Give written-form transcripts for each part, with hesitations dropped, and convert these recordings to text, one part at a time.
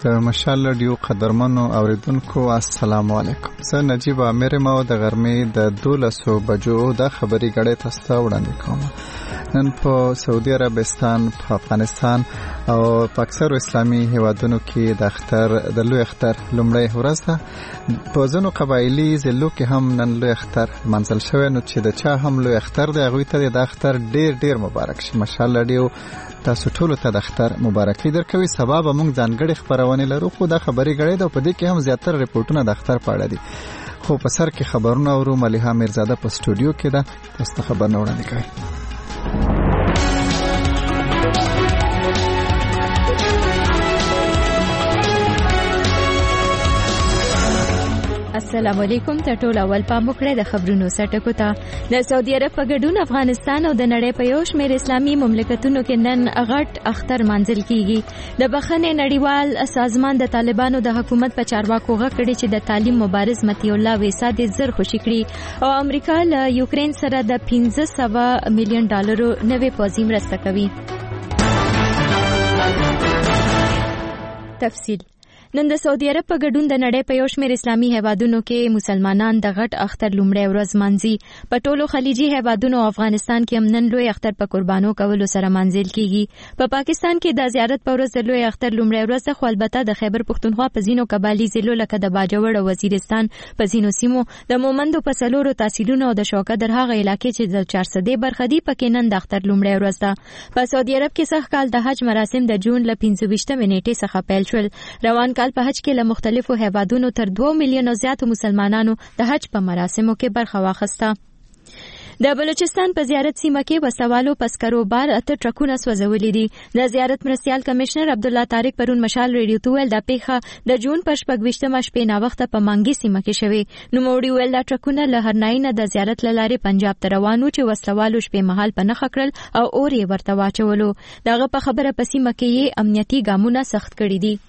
د مشال رادیو قدرمنو اوریدونکو السلام علیکم. زه نجیب امیر ما د غرمې د 12 بجو د خبري غړې تاسو ته وړاندې کوم. نن په سعودي عربستان، په افغانستان او په اکثر اسلامي هیوادونو کې د اختر د لوی اختر لومړی ورځ ده. په ځینو قبایلی ضلعو کې هم نن لوی اختر منځل شوی، نو چې د چا هم لوی اختر دی هغوی ته د اختر ډیر مبارک شي. مشال رادیو تاسو ټول ته د اختر مبارکي درکوي. سبا به موږ ځانګړي خبرونه لرو، خو دا خبري غړې ده په دې کې هم زیاتره ریپورتونه د اختر په اړه دي. خو په سر کې خبرونه اورو. ملیحه میرزاده په سټوډیو کې ده، تاسو ته خبرونه وړاندې کوي. السلام علیکم. ټول اول پام وکړئ د خبرونو سرټکو ته. د سعودي عرب په ګډون افغانستان او د نړۍ په یو شمېر اسلامي مملکتونو کې نن غټ اختر منځل کیږي. د بخښنې نړیوال سازمان د طالبانو د حکومت په چارواکو غږ کړي چې د تعلیم مبارز مطیع الله ویسا د زر خوشي کړي او امریکا له یوکرین سره د $500 میلیون نوې پوځي مرسته کوي. تفصیل. نن د سعودي عرب په ګډون د نړۍ په یو شمېر اسلامي هیوادونو کې مسلمانان د غټ اختر لومړی ورځ مانځي. په ټولو خلیجي هیوادونو او افغانستان کې هم نن لوی اختر په قربانو کولو سره منځل کیږي. په پاکستان کې د زیارت په ورځ د لوی اختر لومړی ورځ ده، خو البته د خیبر پښتونخوا په ځینو قبایلی ضلعو لکه د باجوړ او وزیرستان په ځینو سیمو د مومندو په څلورو تحصیلونو او د شوکه در هغه علاقې چې د 400 برخه دي پکې نن د اختر لومړی ورځ ده. په سعودي عرب کې سږ کال د حج مراسم د جون له 25 نیټې څخه پیل شول. روان کال په حج کې له مختلفو هیوادونو تر 2 میلیونو زیاتو مسلمانانو د حج په مراسمو کې برخه واخیسته. د بلوچستان په زیارت سیمه کې وسوالو پسکرو بار 8 ټرکونه سوځولي دي. د زیارت مرستیال کمشنر عبدالله طارق پرون مشال ریډیو ته ویل د پیښه د جون پر 26 شپې نا وخت په مانګي سیمه کې شوې. نو موړي ویل د ټرکونه له هرنای نه د زیارت لارې پنجاب ته روانو چې وسوالو شپې مهال په نخ کړل او اور یې ورته واچولو. دغه په خبره په سیمه کې یې امنیتي ګامونه سخت کړي دي.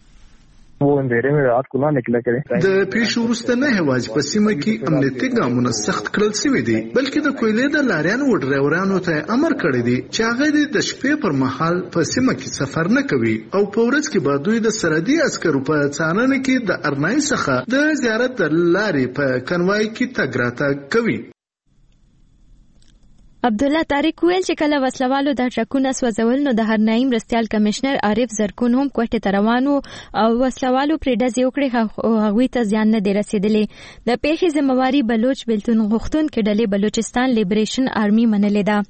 د پیښو وروسته نه یوازې په سیمه کې امنیتي ګامونه سخت کړل شوي دي، بلکې د کویلې د لاریانو او ډرایورانو ته امر کړی دی چې هغه د شپې پر مهال په سیمه کې سفر نه کوي او په ورځ کې به دوی د سرحدي عسکرو په څارنه کې د ارنای څخه د زیارت د لارې په کنوای کې تګ راتګ کوي. عبدالله طارق ویل چې کله وسلوالو د ټرکونه سوځول نو د هرنای مرستیال کمشنر عارف زرکون هم کوټه ته روانو او وسلوالو پرې ډزې وکړې او هغوی ته زیان نه دی رسېدلی. د پیښې ذمہواري بلوچ بلتون غوښتونکي ډلې بلوچستان لیبریشن آرمي منلې ده.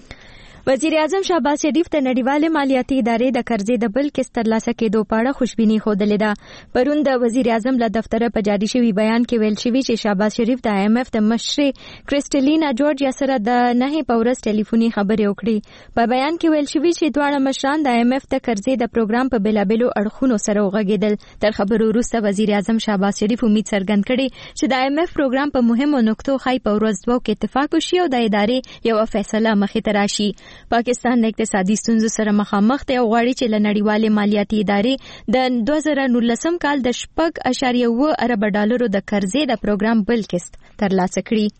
وزیر اعظم شهباز شریف د نړیوالې مالیاتي ادارې د قرضې د بل قسط ترلاسه کېدو په اړه خوشبیني ښودلې ده. پرون د وزیر اعظم له دفتره په جاري شوي بیان کې ویل شوي چې شهباز شریف د IMF د مشرې کریسټلینا جورجیا سره د 9 په ورځ ټلیفوني خبرې وکړي. په بیان کې ویل شوي چې دواړه مشران د IMF د قرضې د پروګرام په بېلابېلو اړخونو سره وغږېدل. تر خبرو وروسته وزیر اعظم شهباز شریف امید څرګند کړي چې د IMF پروګرام په مهمو نقطو ښایي په ورځ دوو کې اتفاق وشي او د ادارې یو فیصله مخې ته راشي. پاکستان د اقتصادي ستونزو سره مخامخ دی او غواړي چې له نړیوالې مالیاتي ادارې د 2019 کال د 6.7 ارب ډالرو د قرضې د پروګرام بل قسط ترلاسه کړي.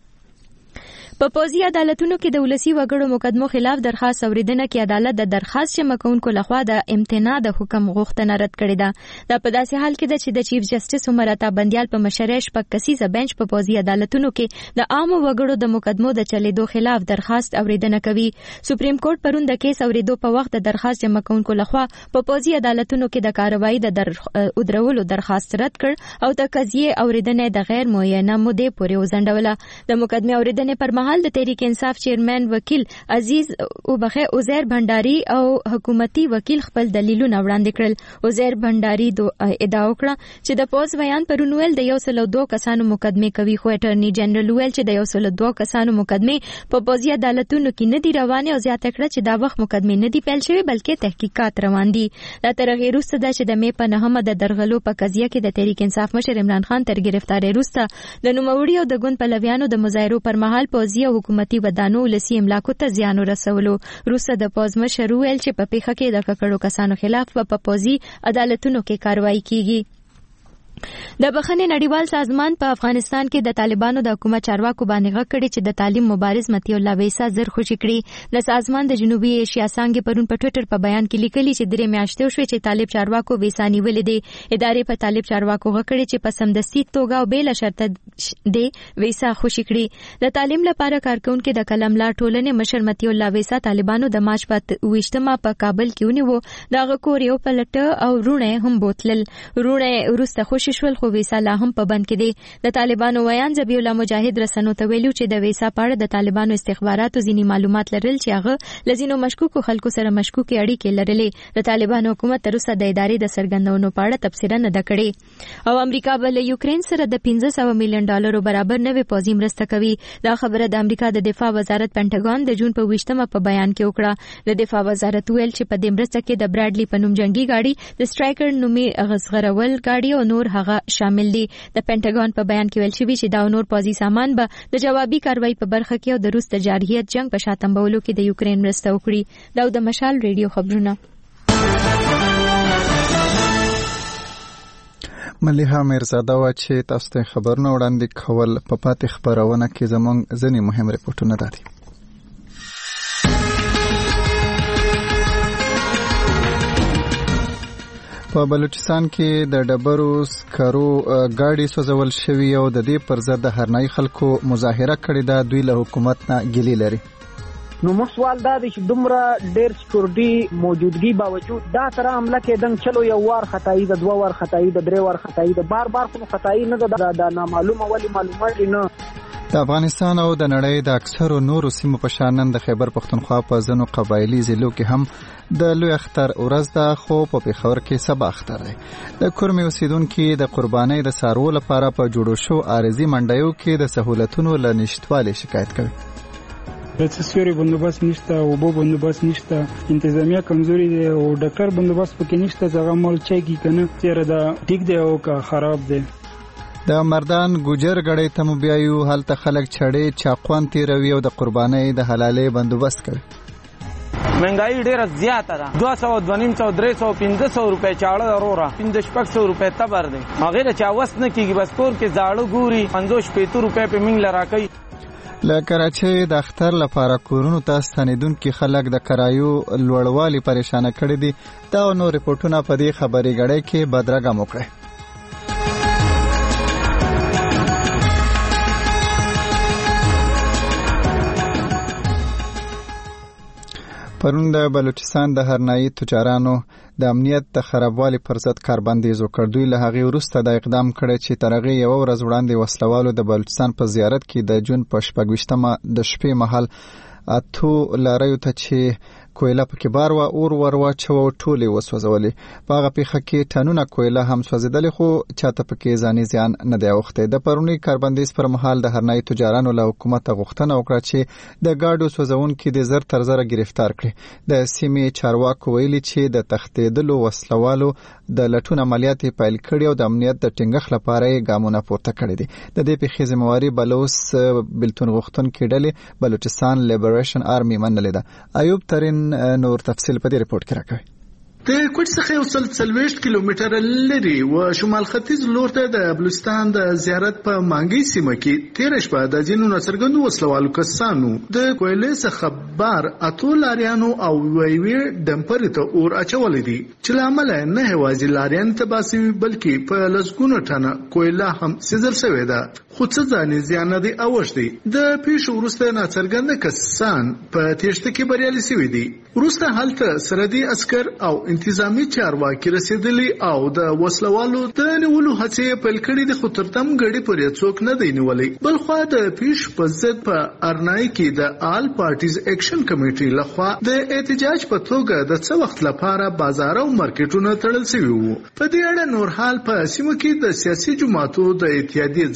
په پوځي عدالتونو کې د ولسی وګړو مقدمو خلاف درخواست اوریدنه کې عدالت د درخواست جمع کوونکو لخوا د امتناع د حکم غوښتنه رد کړې ده. دا په داسې حال کې ده چې د چیف جسټس عمر عطا بندیال په مشرۍ شپږ کسیزه بنچ په پوځي عدالتونو کې د عامو وګړو د مقدمو د چلیدو خلاف درخواست اوریدنه کوي. سپریم کورټ پرون د کیس اوریدو په وخت د درخواست جمع کوونکو لخوا په پوځي عدالتونو کې د کاروایی د درولو درخواست رد کړ او د قضیې اوریدنه د غیر معینه مودې پورې وځنډوله. د مقدمې اوریدنې پر مهال د تحریک انصاف چیرمن وکیل عزیز عزیر بھنڈاری او حکومتي وکیل خپل دلیلونه وړاندې کړل. عزیر بھنڈاری ادعا وکړه چې د پوز بیان پرون ویل د 102 کسانو مقدمه کوي، خو اټرنی جنرال ویل چې د 102 کسانو مقدمه په پوزي عدالتونو کې نه دي روانه او زیاته کړه چې دا وخت مقدمه نه دي پیل شوی بلکې تحقیقات روان دي. دا تر هغه وروسته ده چې د مې په 9 د درغلو په قضیه کې د تحریک انصاف مشر عمران خان تر گرفتاری وروسته د نوموړي او د ګوند پلویانو د مظاهرو پر مهال پوزي او حکومتي ودانو ولسی املاکو ته زیان ورسولو. وروسته د پوز مشر ویل چې په پیښه کې د ککړو کسانو خلاف په پوزي عدالتونو کې کاروایی کیږي. د بخښنې نړیوال سازمان په افغانستان کې د طالبانو د حکومت چارواکو باندې غږ کړی چې د تعلیم مبارز مطیع الله ویسا زر خوشي کړي. د سازمان د جنوبي ایشیا څانګې پرون په ټوئیټر په بیان کې لیکلي چې 3 میاشتې وشوې چې طالب چارواکو ویسا نیولې دي. ادارې په طالب چارواکو غږ کړی چې په سمدستي توګه او بلا شرط دی ویسا خوشي کړي. د تعلیم لپاره کارکونکو د کلم لا ټولنې مشر مطیع الله ویسا طالبانو د مارچ په 28 په کابل کې ونیو. دغه کور یو پلټ او رونه هم بوتلل. رونه ورسته خوشي شول خو ویسا لا هم په بند کې دي. د طالبانو ویان ذبیح الله مجاهد رسنو ته ویلو چې د ویسا په اړه د طالبانو استخباراتو ځینی معلومات لرل چې هغه لزینو مشکوکو خلکو سره مشکوکې اړیکې لرلې. د طالبانو حکومت تر اوسه د ادارې د سرګندونو په اړه تبصره نه ده کړې. او امریکا بل یوکرين سره د $500 میلیون برابر نوې پوځي مرسته کوي. دا خبره د امریکا د دفاع وزارت پینټاګون د جون په 28 په بیان کې وکړه. د دفاع وزارت ویل چې په دې مرسته کې د برادلی په نوم جنگي گاډي د سټرایکر نومي غزغرول گاډي او نور هغه شامل دي. د پینټاګون په بیان کې ویل شوی چې دا نور پوځي سامان به د جوابي کاروایی په برخه کې او د روس د جارحیت جنگ په شاتمبولو کې د یوکرين مرسته وکړي. دا د مشال ریډیو خبرونه. ملیحه میرزاده وا چې تاسو ته خبرونه وړاندې کول په پاتې خبرونه کې زموږ ځینې مهم ریپورتونه دي. په بلوچستان کې د ډبرو سکرو گاډي سوځول شوی او د دې پر ضد د هرنای خلکو مظاهره کړې ده. دوی له حکومت نه ګیلې لري. نو موږ سوال دا دی چې دومره ډېر سکیورټي موجودګي باوجود دا تر عمله کېدنګ چلو یو وار خدای د 2 وار خدای د 3 وار خدای د بار کوم خدای نه د نامعلومه ولی معلومات نه. د افغانستان او د نړۍ د اکثرو نورو سیمو په شان نن د خیبر پښتونخوا په ځینو قبایلی ضلعو کې هم د لوی اختر ورځ ده خو په پېښور کې سبا اختر دی. د کورمې اوسیدونکو د قربانۍ د څارو لپاره په جوړو شو عارضي منډیو کې د سہولتونو له نشټوالي شکایت کوي. د سیوري بندوبست نشته او بو بندوبست نشته انتظامیه کمزوري دی او ډاکټر بندوبست پکې نشته. ځکه مال چایږي کنه چیرې دا ټیک دی او کا خراب دی. د مردان ګوجر غړې ته مو بیايو هلته خلک چړې چاقوان تیروي او د قربانۍ د حلالې بندوبست کوي. مهنګای ډیره زیاته ده. 200 250 300 500 روپے چاړه ضروره 500 روپے تبر دی. هغه چا وس نه کیږي بس کور کې زاړه ګوري 500 روپے په منګ لرا کوي. له کراچۍ د اختر لپاره کورونو ته ستنیدونکو خلک د کرایو لوړوالي پریشان کړي دي. دا نو ریپورتونه په دې خبري غړې کې بدرګه موکړي. پرون د بلوچستان د هرنایي تجارانو د امنیت د خرابوالي پر ضد کاربندیز وکړ. دوی له هغې وروسته د اقدام کړی چې تر هغې یوه ورځ وړاندې وسلوالو د بلوچستان په زیارت کې د جون په 26 د شپې مهال 8 لاریو ته چې کویله پکې بار و اور ور واچو ټولې وسوځولې. په هغه پیښه کې ټنونه کویله هم سوځېدلې خو چاته پکې ځاني زیان نه دی اوښتی. د پرونی کاربندیز پر مهال د هرنایي تجارانو له حکومت غوښتنه وکړه چې د گاډو سوځونکو د زر تر زره گرفتار کړي. د سیمې چارواکو ویلي چې د تښتېدلو وسلوالو د لټون عملیات پیل کړي او د امنیت د ټینګښت لپاره یې ګامونه پورته کړي دي. د دې پیښې ذمہواري بلوچ بلتون غوښتونکو ډلې بلوچستان لیبریشن آرمي منلې ده. ایوب ترین نور تفصیل په دې ریپورت کې راکوي. د کوټ څخه یو 40 کیلومتره لري و شمال ختیځ لور ته د بلوچستان د زیارت په مانګي سیمه کې 13 شپه د جنونو ناڅرګندو وسلوالو کسانو د کویلې څخه بار اتو لاریانو او ویوي ډمپر ته اور اچولې دي چې لامل نه هوازي لاریان ته باسي بلکې په لزګونو ټنه کویله هم سيزل شوې ده. خو څه ځاني زیان نه دي اوښتي. د پیښو وروسته ناڅرګند کسان په تېښته کې بریالي شوي دي. وروسته هلته سرحدي عسكر او انتظامی چارواکي رسیدلی او د وسلوالو د نیولو هڅې پیل کړې دي خو ترتم غړي پرې څوک نه دی نیولای. بل خو د پیش په ضد په ارنای کې د آل پارټیز اکشن کمیټې لخوا د احتجاج په توګه د څه وخت لپاره بازار او مارکیټونه تړل شوي وو. په دې اړه نور حال په سیمه کې د سیاسي جماعتو د اتحادیې ځای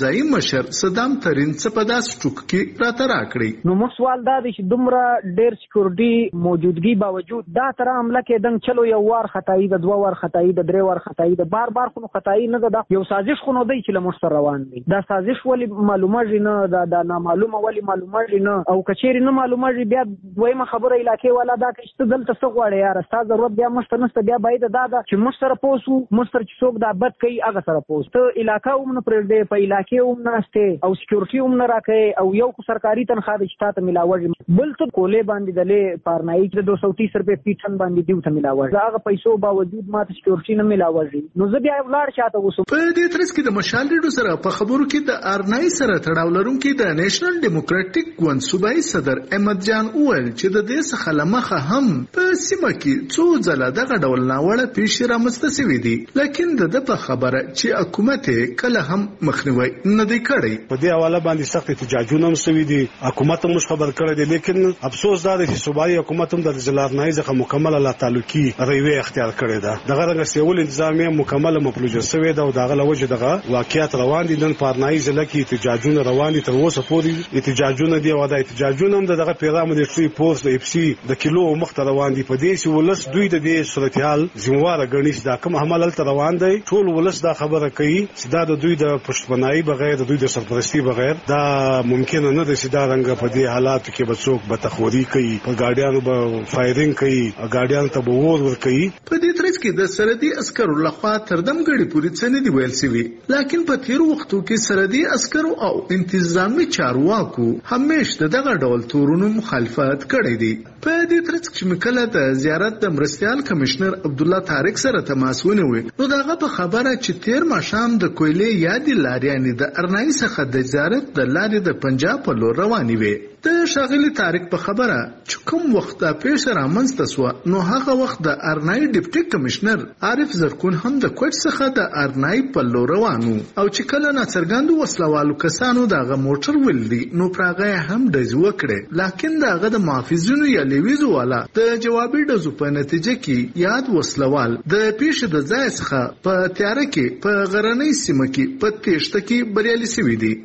مشر صدام ترين څه په داسې ټوک کې راته راکړي. نو موږ سوال دا دی چې دومره ډېر سکیورټي موجودګي باوجود دا تر عمله کېدنګ چلو یو وار خدای د دوه وار خدای د درې وار خدای د بار بار خو خدای نه ده یو سازش خو نه دی چې لمر سره روان دي. دا سازش ولی معلومه نه دا نامعلومه ولی معلومه نه او کچېری نه معلومه بیا دویمه خبره علاقې والا دا چې دلته څه غواړي یار ستاسو ضرورت بیا مشته بیا باید دا چې موږ سره پوسو موږ سره چې څوک دا بد کوي هغه سره پوس ته علاقې هم نه پرېږدي په علاقې هم نهسته او سکیورټي هم نه راکې او یو سرکاري تنخواه د شتات ملاوي بل ته کولې باندې دلې پارنایي د 230 روپے پیټن باندې دیو ته ملاوي هغه پیسو باوجود ماته سکیورټي نه ملاوي نو زه بیا ولاړ شاته وسو. په دې ترڅ کې د مشال ریډو سره په خبرو کې د ارنای سره تړاو لرونکي د نېشنل ډیموکراټک ګوند صوبایي صدر احمد جان اول چې د دې څخه لمخه هم په سیمه کې څو ځله دغه ډول ناوړه پیښې رامنځته شوې دي لیکن د په خبره چې حکومت کله هم مخنیوي نه دی کړی. په دې حواله باندې سخت احتجاجونه هم شوي دي حکومت هم خبر کړی دی لیکن افسوس دا دی چې صوبایي حکومت هم د ضلع ارنای څخه مکمل لا تعلقي رویه اختیار کړې ده. دغه رنګ سیول انتظامیه مکمل مفلوجه شوې ده او دغه لوجه دغه واقعیت روان دي. نن پارنای ضلع کې احتجاجونه روان دي تر اوسه پورې احتجاجونه دي او دا احتجاجونه هم دغه پیغام د ټری پوسټ د اف سی د کیلو مخ روان دي. په دې چې ولس دوی د دې صورتحال ذمہوار غني چې دا کوم عمل تل روان دی ټول ولس دا خبره کوي چې دا د دوی د پښتونای بغیر د دوی د سرپرستی بغیر دا ممکن نه ده چې دا رنګ په دې حالات کې بڅوک به تخوري کوي په ګاډیانو به فایرینګ کوي ګاډیانو ته به ور کوي. په دې ترڅ کې د سرحدي عسکرو لخوا تردم غړي پوری څنګه دی ویل سوي لیکن په تیر وختو کې سرحدي عسکرو او انتظامی چارواکو همیشه دغه ډول تورونو مخالفت کړی دی. په دې ترڅ کې مکله د زیارت د مرستيال کمشنر عبد الله طارق سره تماس ونیو نو دغه په خبره چې تیر ماشام د کویلې یادی لاریانې د ارنای څخه د زیارت د لارې د پنجاب په لور روانې وي. د شاغلی طارق په خبره چې کوم وخت د پیښه رامنځته شو نو هغه وخت د ارنای ډیپټي کمشنر عارف زرکون هم د کوټ څخه د ارنای په لور روانو او چې کله ناڅرګندو وسلوالو کسانو دغه موټر ولدي نو پراغه هم د وکړي لیکن دغه د محافظینو یا لیویزو والا د جوابي ډزو په نتیجه کې یاد وسلوال د پیښې د ځای څخه په تیار کې په غرنۍ سیمه کې په تېشته کې بریالي شوي دي.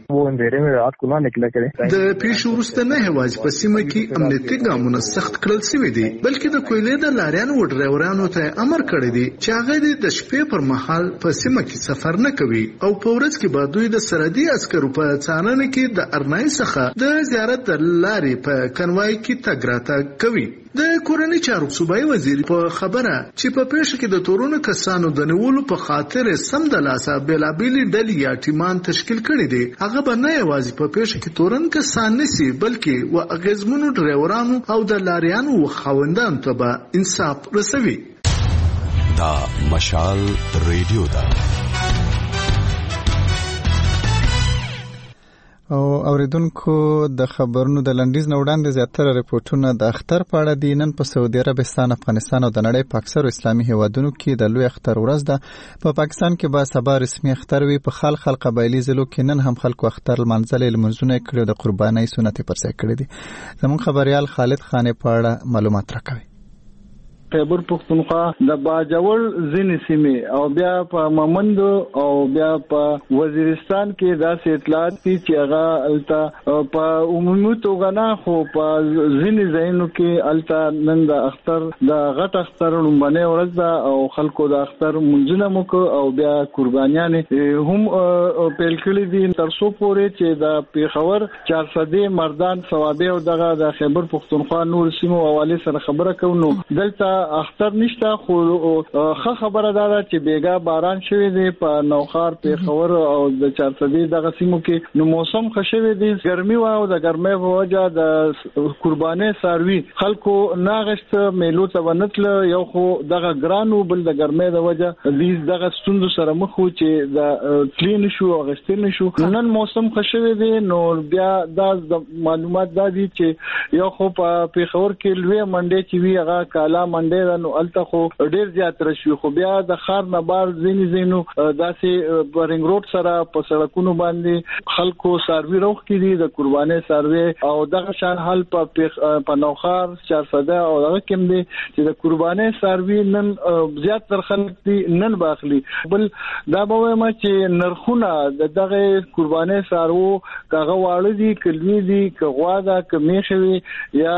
د پیښې وروسته نه هواځ په سیمه کې امنیتي ګامونه سخت کړل شوي دي بلکې د کویلې د لاریانو او ډرایورانو ته امر کړی دی چې هغه د شپې پر مهال په سیمه کې سفر نه کوي او په ورځ کې به دوی د سرحدي عسکرو په څارنه کې د ارنای څخه د زیارت د لارې په کنوای کې تګ راتګ کوي. د کورنۍ چارو صوبایي وزیر په خبره چې په پیښه کې د تورونو کسانو د نیولو په خاطر سم د لاسه بیلابېلې ډلې یا ټیمان تشکیل کړي دي هغه به نه یوازې په پیښه کې تورن کسان نسی بلکې و اغیزمنو ډرایورانو او د لاریانو خاوندانو ته به انصاف رسوي. دا مشال ریډیو دا او اوریدونکو د خبرونو د لنډیز نه وړاندې زیاتره ریپورتونه د اختر په اړه دي. نن په سعودي عربستان، افغانستان او د نړۍ په اکثرو اسلامي هیوادونو کې د لوی اختر ورځ ده. په پاکستان کې به سبا رسمي اختر وي. په خال قبایلي ضلعو کې نن هم خلکو اختر لمانځلې لمونځونه کړي او د قربانۍ سنت پر ځای کړي دي. زموږ خبريال خالد خان په اړه معلومات راکوي. خیبر پختونخوا د باجوړ ځینې سیمې او بیا په ممند او بیا په وزیرستان کې داسې اطلاعات دي چې هغه الته په عمومي توګه نه خو په ځینې ځایونو کې الته نن د اختر د غټ اختر لومبنه ورځ ده او خلکو د اختر منځونه مو او بیا قربانیانې هم پیل کړي دي تر څو پورې چې د پیښور 400 مردان ثوابه او دغه د خیبر پختونخوا نور سیمو حواله سره خبره کوو. دلته اختر نشته خو ښه خبره ده چې بیګا باران شوی دی په نوخار پیښور او د 400 دغه سیمو کې نو موسم ښه شوی دی ګرمي او د ګرمۍ په وجه د قرباني ساروي خلکو ناغشت میلو ته ونتل یو خو دغه ګرانو بل د ګرمۍ د وجه دې دغه ستوندو سره مخ وو چې د کلین شو او غستل نشو. نن موسم ښه شوی دی نو بیا د معلومات دا دي چې یو خو په پیښور کې لوی منډه چې وی هغه کالا منډه منډي نو الته خو ډیر زیات رشي خو بیا د خار نه بار زینو داسې برنګ روډ سره په سړکونو باندې خلکو سروي روخ کړي د قرباني سروي او دغه شان حل په نوخار 400 او دغه کوم دي چې د قرباني سروي نن زیات تر خلک دي نن باخلي بل دا به وایم چې نرخونه دغه قرباني سارو کاغه واړه دي کلوي دي کغوا دا کمیخوي یا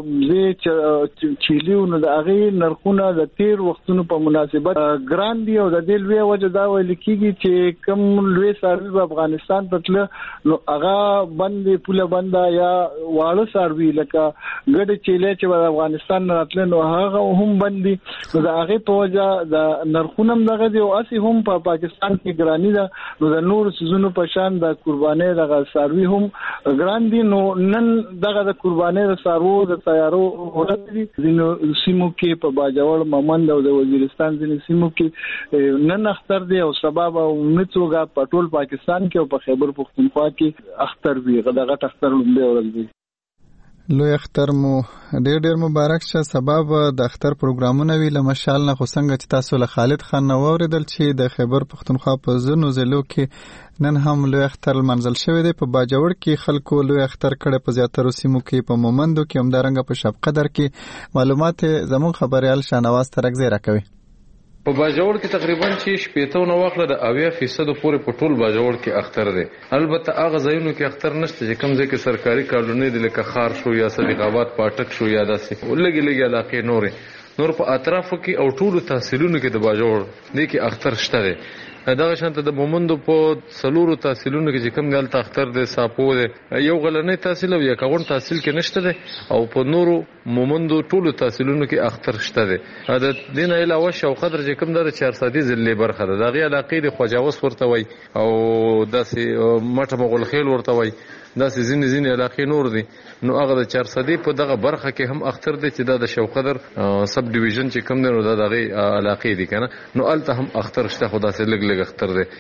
زه چيلیو نو دغه نرخونه د تیر وختونو په مناسبت ګران دي او د دې لوی وجه دا ویل کیږي چې کوم لوی سروي په افغانستان پتل نو هغه باندې پوله بندا یا واړه سروي لکه ګډ چيله چې په افغانستان راتل نو هغه هم باندې نو د هغه په وجه د نرخونه دغه دی او اسی هم په پاکستان کې ګرانی ده نو د نور سيزونو په شان د قرباني دغه سروي هم ګران دي نو نن دغه د قرباني د سارو د تیارو ورته دي نو سیمو کې په باجوړ ممند او د وزیرستان ځینې سیمو کې نن اختر دی او سبب او مڅوګه په ټول پاکستان کې او په خیبر پختونخوا کې اختر وی دغه اختر لومبه ورځ دی لوی اختر مو ډیر مبارک شه. سبب د اختر پروګرامونه وی له مشال نه خوسنګ چې تاسو له خالد خان نو اوریدل چې د خیبر پختونخوا په زنو زلو کې نن هم لوی اختر منزل شوی دی. په باجوړ کې خلکو لوی اختر کړه په زیاتره سیمو کې په مومندو کې هم دارنګ په شپ قدر کې معلومات زمون خبريال شانواز ترک زیرا کوي. په باجوړ کې تقریبا چې شپېته نو واخله د 80% پورې په ټول باجوړ کې اختر دی. البته هغه ځایونو کې اختر نشته چې کوم ځای کې سرکاري کالونی دی لکه خار شو یا صدیق آباد پاټک شو یا داسې لګي علاقې نور په اطرافو کې او ټولو تحصیلونو کې د باجوړ دی کې اختر شته دی. دغه شانته د مومندو په سلورو تحصیلونو کې چې کوم ګل تختر دی ساپو دی یو غلنې تحصیل او یا کاون تحصیل کې نشته دی او په نورو مومندو ټولو تحصیلونو کې اختر شته دی. د دین علاوه شو قدر چې کوم در 400 ځلې برخه ده دغه علاقې د خواجاوس ورته وای او داسې مټه مغول خیل ورته وای داسې ځینې علاقې نور دي نو هغه د 400 په دغه برخه کې هم اختر دی چې د شو قدر سب ډیویژن چې کوم دی نو دغه علاقې دي کنه نو الته هم اختر شته خدا سره لګ اختر دی.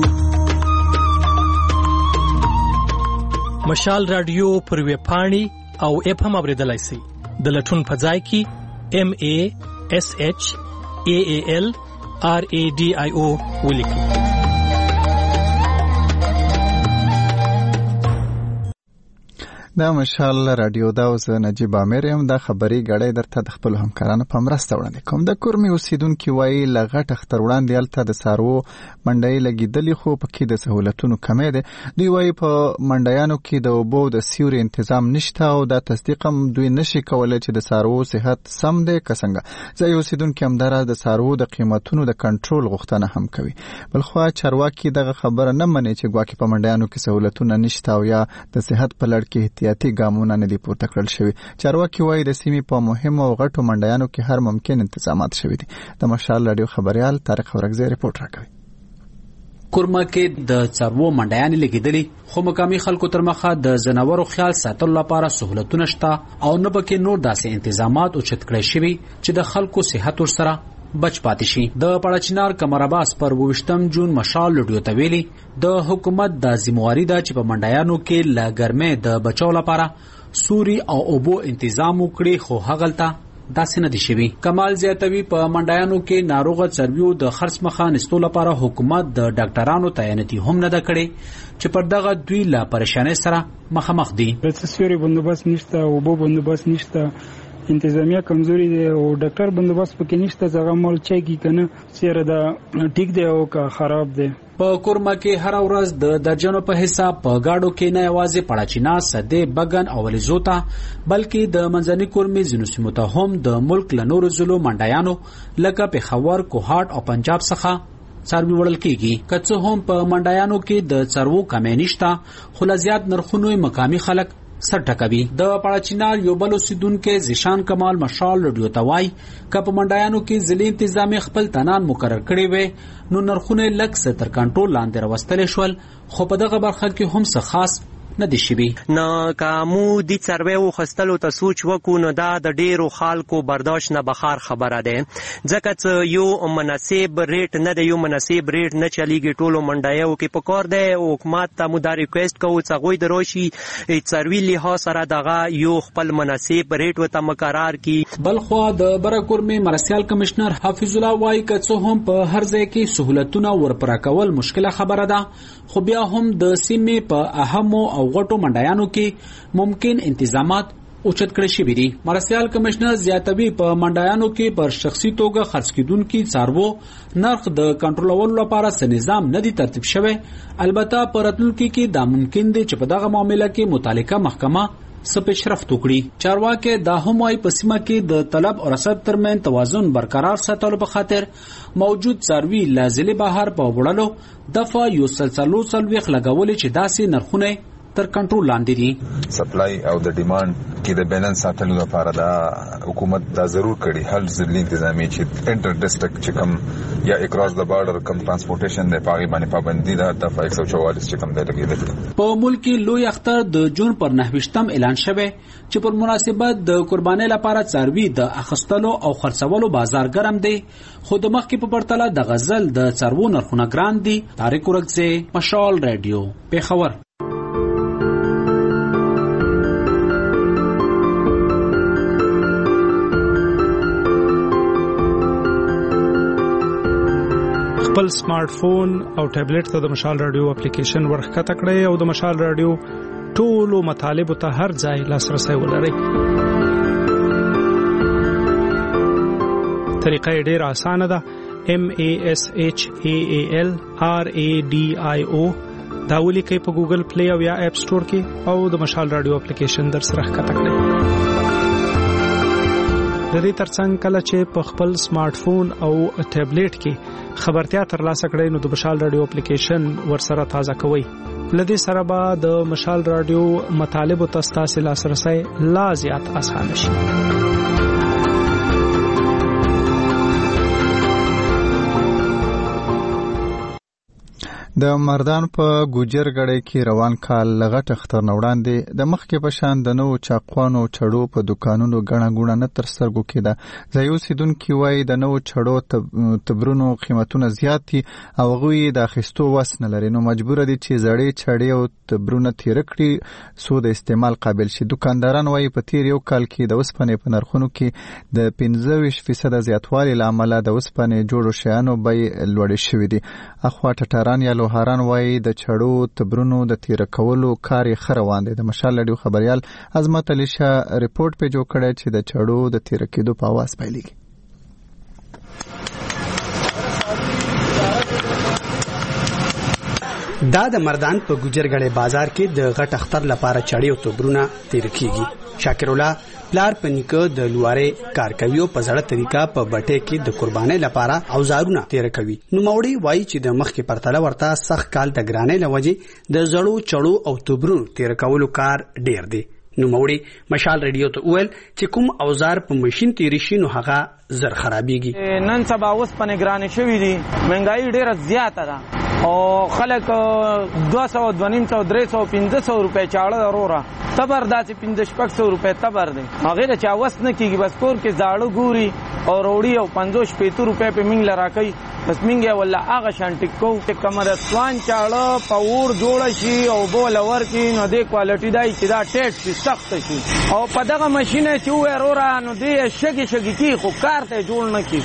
مشال رادیو پر وی پاڼي او اپ هم اوریدلای شي د لټون په ځای کې MASHALRADIO ولیکي. دا مشال رادیو دا اوس نجیب امیر هم د خبري غړې درته د خپل همکارانو په مرسته وړاندې کوم. د کورمي اوسیدونکو وایي لغټ اختر وړاندې الته د سارو منډي لګیدلی خو پکې د سہولتونو کمې ده. دوی وایي په منډیانو کې د اوبو د سیوري تنظیم نشته او د تصدیق هم دوی نشي کولای چې د سارو صحت سم ده کسنګ ځای اوسیدونکو هم دره د سارو د قیمتونو د کنټرول غوښتنه هم کوي. بلخو چارواکي دغه خبره نه مني چې ګواکې په منډیانو کې سہولتونه نشته او یا د صحت په لړ کې احتیاطي ګامونه نه دي پورته کړل شوی. چارواکي وایي د سیمې په مهمو او غټو منډیانو کې هر ممکن انتظامات شوي دي. د مشال رادیو خبريال طارق ورغزي رپورټ راکوي. کورما کې د څارو منډیان لګیدلي خو مقامي خلکو تر مخه د زناورو خیال ساتلو لپاره سہولتونه شته او نه پکې نور داسې انتظامات او چت کړی شوی چې د خلکو صحت ورسره بچ پاتې شي. د پړچنار کمر عباس پر 28 جون مشال لډیو ته ویلي د حکومت د ذمہواری ده چې په منډیانو کې لا ګرمه د بچو لپاره سوري او اوبو تنظیم وکړي خو هغلته داسې نه دي شوی. کمال زیاتوي په منډیانو کې ناروغه چربیو د خرڅ مخه نستو لپاره حکومت د ډاکټرانو تعیناتي هم نه ده کړې چې پر دغه دوی لا پریشانه سره مخامخ دي. سوري بندوبست نشته اوبو بندوبست نشته انتظامیه کمزوري دي او ډاکټر بندوبست پکې نشته ځکه مال چایږي کنه چیرې دا ټیک دی او کا خراب دی. په کورما کې هر ورځ د درجنو په حساب په گاډو کې نه یوازې پړاچینا سده بغن او ولیزوتا بلکې د منځني کورمي زینو سیمو ته هم د ملک لنور زلو منډیانو لکه په خور کوهات او پنجاب څخه څاروي وړل کیږي. کڅ هم په منډیانو کې د څارو کمې نشته خو لزیات نرخونو مقامي خلک سر ټکوي. د پړاچینار یو بل اوسیدونکو زیشان کمال مشال لډیو توای کپ منډیانو کې ځلې تنظیم خپل تنان مقرر کړی وي نو نرخونه لک ستر کنټرول لاندې راوستل شول خو په دغه برخه کې هم څه خاص نه دي شوي. نه کامو دي څاروي وخستلو ته سوچ وکړو نو دا د ډیرو خلکو برداشت نه بخار خبره ده، ځکه چې یو مناسب ریټ نه دی، یو مناسب ریټ نه چلیږي ټولو منډیو کې. په کار دی حکومت ته مو دا ریکویسټ کوو چې هغوی د راشي څاروي لحاظ سره دغه یو خپل مناسب ریټ ورته مقرر کړي. بلخوا د برکورمې مرستیال کمشنر حافظ الله وایي که څه هم په هر ځای کې سهولتونه ورپره کول مشکله خبره ده، خو بیا هم د سیمې په اهمو او غټو منډیانو کې ممکن انتظامات اوچت کړی شوي دي. مرستیال کمشنر زیاتوي په منډیانو کې پر شخصي توګه خرڅ کیدونکي څاروو نرخ د کنټرولولو لپاره څه نظام نه دی ترتیب شوی. البته په راتلونکي کې دا ممکن دی چې په دغه معامله کې متعلقه محکمه څه پیشرفت وکړي. چارواکي دا هم وايي په سیمه کې د طلب او رسد ترمن توازن برقرار ساتلو په خاطر موجود څاروي لازلي بهر په وړلو دفعه یو سلسلو څلويخ لګولې چې داسې نرخونه تر کنټرول لاندې دي. سپلای او د ډیماند کې د بیلانس ساتلو لپاره دا حکومت دا ضرور کړي هل ځلې انتظامی چې انټر ډیسټریکټ چې کوم یا اکراس د بارډر کوم ترانسپورټیشن د پاغي باندې پابندي ده د 144 چې کوم دی لګیدل. په ملک لوی اختر د جون پر 9 اعلان شوه چې پر مناسبت د قربانۍ لپاره څاروي د اخستلو او خرڅولو بازار ګرم دی، خو د مخکې په پرتله د غزل د څاروو نرخونه ګران دي. طارق ورکزه، مشال رادیو، پیښور. خپل سمارټ فون او ټابلیټ ته د مشال رادیو اپلیکیشن ورخکته کړئ او د مشال رادیو ټولو مطالبو ته هر ځای لاسرسي ولرئ. طریقه ډېره اسانه ده. MASHAAL RADIO دا ولیکئ په ګوګل پلی او یا اپ سٹور کې او د مشال رادیو اپلیکیشن در سره ښکته کړئ. د دې ترڅنګ کله چې په خپل سمارټ فون او ټابلیټ کې خبرتیا ترلاسه کړئ نو د مشال رادیو اپلیکیشن ورسره تازه کوئ. لدې سره به د مشال رادیو مطالبو ته ستاسو لاسرسي لا زیات اسانه شي. د مردان په ګوجرګړی کې روان کال لغټ اختر نوړاندې د مخکې په شان د نو چاقوانو چړو په دکانونو غڼه غوڼه نه تر سترګو کېده. ځایو سیدونکي وایي د نو چړو تبرونو قیمتونه زیات دي او هغوی د اخیستو وس نه لري، نو مجبور دي چې زړې چړې او تبرونه تیر کړي سو د استعمال قابل شي. دکانداران وایي په تیر یو کال کې د اوسپنې په نرخونو کې د 25% زیاتوالي له امله د اوسپنې جوړو شیانو بیې لوړې شوې دي. اخوا ټټاران یا لوهاران وایي د چړو تبرونو د تیر کولو کار یې ښه روان دی. د مشال رادیو خبریال عظمت علي شاه رپورټ په جوړ کړی چې د چړو د تیر کېدو په اواز پیلېږي. دا د مردان په ګوجرګړی بازار کې د غټ اختر لپاره چړې او تبرونه تیر کیږي. شاکر الله پلار په نیکه د لواره کار کوي او په زړه طریقه په بټه کې د قربانۍ لپاره اوزارونه تیر کوي. نو موري وایي چې د مخ کې پرتله ورته سخت کال د ګرانۍ لوجې د زړو چړو او تبرونو تیر کولو کار ډیر دی. نو موري مشال رادیو ته ویل چې کوم اوزار په ماشين تیر شي نو هغه زر خرابيږي. نن سبا اوس په نگرانی شوې دي، مهنګای ډیره زیاته ده او خلک 200 200 300 500 روپے چاړه ضروره تبر داسې 500 روپے تبر دی. هغه چا وس نه کیږي، بس کور کې زاړه ګوري او روړی او 50 روپے په منګ لراکې بس منګه ولا هغه شان ټیکو چې کمر سوان چاړه په ور جوړ شي او بول ور کې نو د کوالټي دای چې دا ټیټ شي سخت شي او په دغه ماشينه چې ورورا نو دې شګي کی خو کار ته جوړ نه کی.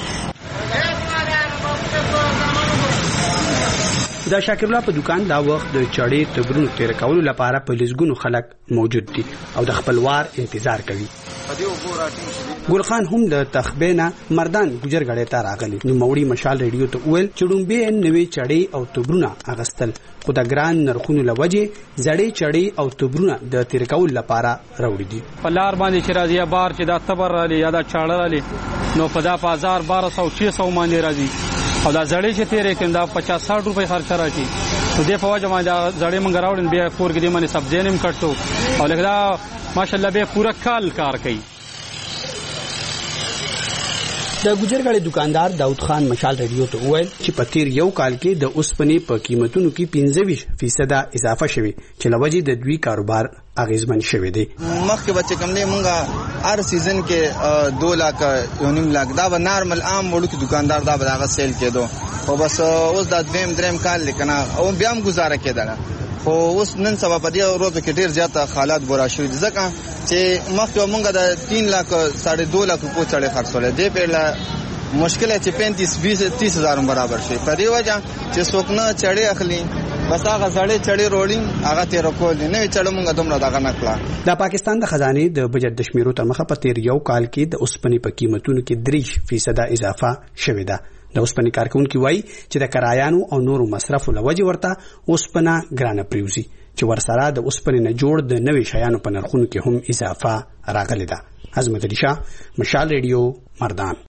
د شاکر الله په دکان دا وخت د چړې تبرونو تیر کولو لپاره په لزګونو خلک موجود دي او د خپل وار انتظار کوي. ګل خان هم د تخبینه مردان ګجرګړی ته راغلی. نو موري مشال رادیو ته ویل چې ډومبه نوې چړې او تبرونه اغستل خو د ګران نرخونو لوجه زړې چړې او تبرونه د تیر کولو لپاره راوړي دي. په لار باندې چې راځي بار چې دا تبر رالی یا دا چاړه رالی نو په دا بازار 1200 600 باندې راځي او دا زړې چې تیرې کړي دا 50-60 روپے خرچ راځي. نو دې په وجه باندې دا زړې مونږ راوړل بیا کور کې دې باندې سبزی نیم کټو او لکه ماشاءالله به پورا کال کار کوي. د ګوجرګړې دکاندار داود خان مشال ریډیو ته وویل چې په تیر یو کال کې د اوسپنې په قیمتونو کې 15% اضافه شوه چې لوجې د دوی کاروبار اغیزمن شوه دی. مخکې بچ کم نه مونږه هر سیزن کې 2 लाख 1.5 लाख دا به نارمل عام وړو کې دکاندار دا به هغه سیل کېدو خو بس اوس دا دریم کال لیکنه او بیا هم گزاره کېدله خو اوس نن سبا په دې ورځو کې ډیر زیات حالات بورا شوي ځکه چې مخکې مونږه د 3 लाख 2.5 लाख په چړې خرڅولې دی په مشکل چې 35-20 هزار برابر شي په دې وجه چې څوک نه چړې اخلي بس هغه چړې روړي هغه تیر کول نه چړې مونږه دومره دغه نکړه. د پاکستان د خزانه د بجټ د شمیرو تر مخه په تیر یو کال کې د اوسپنې په قیمتونو کې 3% اضافه شوه ده. د اوسپنې کارکونکو وایي چې د کرایانو او نورو مصرفو لوجې ورته اوسپنه ګرانه پریوزي چې ورسره د اوسپنې نه جوړ د نوې شیانو په نرخونو کې هم اضافه راغلی ده. عظمت علي شاه، مشال ریډیو، مردان.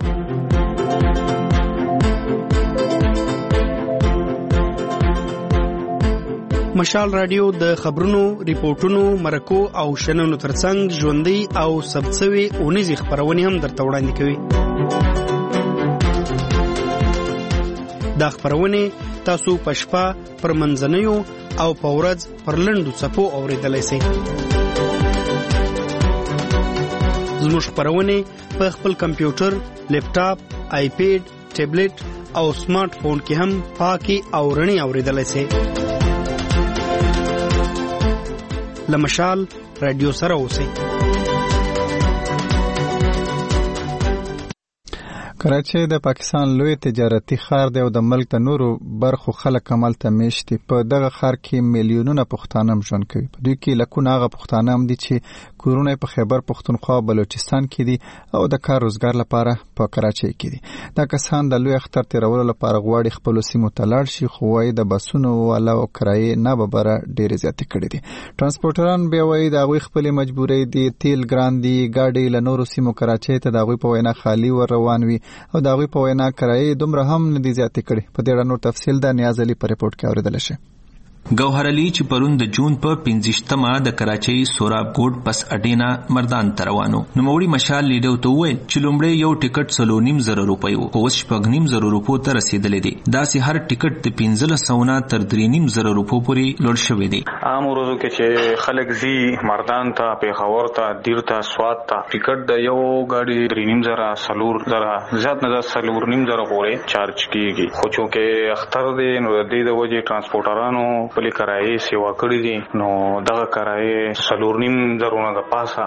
مشال رادیو د خبرونو، ریپورتونو، مرکو او شننو ترڅنګ ژوندۍ او ثبتسوي اونیزي خبرونه هم درته وړاندې کوي. دا خبرونه تاسو په شپه پر منځنیو او په ورځ پر لنډو څپو اوریدلای شئ. زموږ خبرونه په خپل کمپیوټر، لیپټاپ، آیپیډ، ټابلیټ او سمارټ فون کې هم پاکي او رڼي اوریدلای شئ. لمشال رادیو سره اوسئ. کراچي د پاکستان لوی تجارتي ښار دی او د ملک د نورو برخو خلک عمل ته میشتي. په دغه ښار کې میلیونونه پښتانه ژوند کوي. په دوی کې لکونه هغه پښتانه هم دي چې کورونه په خیبر پښتونخوا او بلوچستان کې دي او د کار روزګار لپاره په کراچي کې دي. دا کسان د لوی اختر تیرولو لپاره غواړي خپل سیمو ته لاړ شي خو وايي د بسونو والا او کرایې نه ببره ډېرې زیاتې کړې دي. ترانسپورټران بیا وايي د هغوی خپلې مجبورۍ دي، تیل ګران دي، ګاډۍ له نورو سیمو کراچي ته د هغوی په وینا خالي ور روان وي او د هغوی په وینا کرایې دومره هم نه دي زیاتې کړې. په دې اړه نور تفصیل د نیاز علي په ریپورت کې اورېدلی شي. گوهر علی چې پرون د جون په 15مه د کراچۍ سوراب ګوډ بس اډینا مردان ته روانو. نوموړي مشال لیډو ته وویل چې لومړی یو ټیکټ 3.5 روپۍ و خو اوس 4.5 روپو ته رسیدلی دی. داسې هر ټیکټ د 1500 تر 3.5 روپو پورې لوړ شوی دی. عام ورځو کې چې خلک زی مردان ته، پیښور ته، دیر ته، سوات ته ټیکټ د یو غاډي 3.5 زیات نه 4.5 پورې چارج کیږي. خو چې اختر دی نو د دې د وجې ترانسپورټرانو خپل کرایې سیوا کړې دي نو دغه کرایې 4.5 د پاسه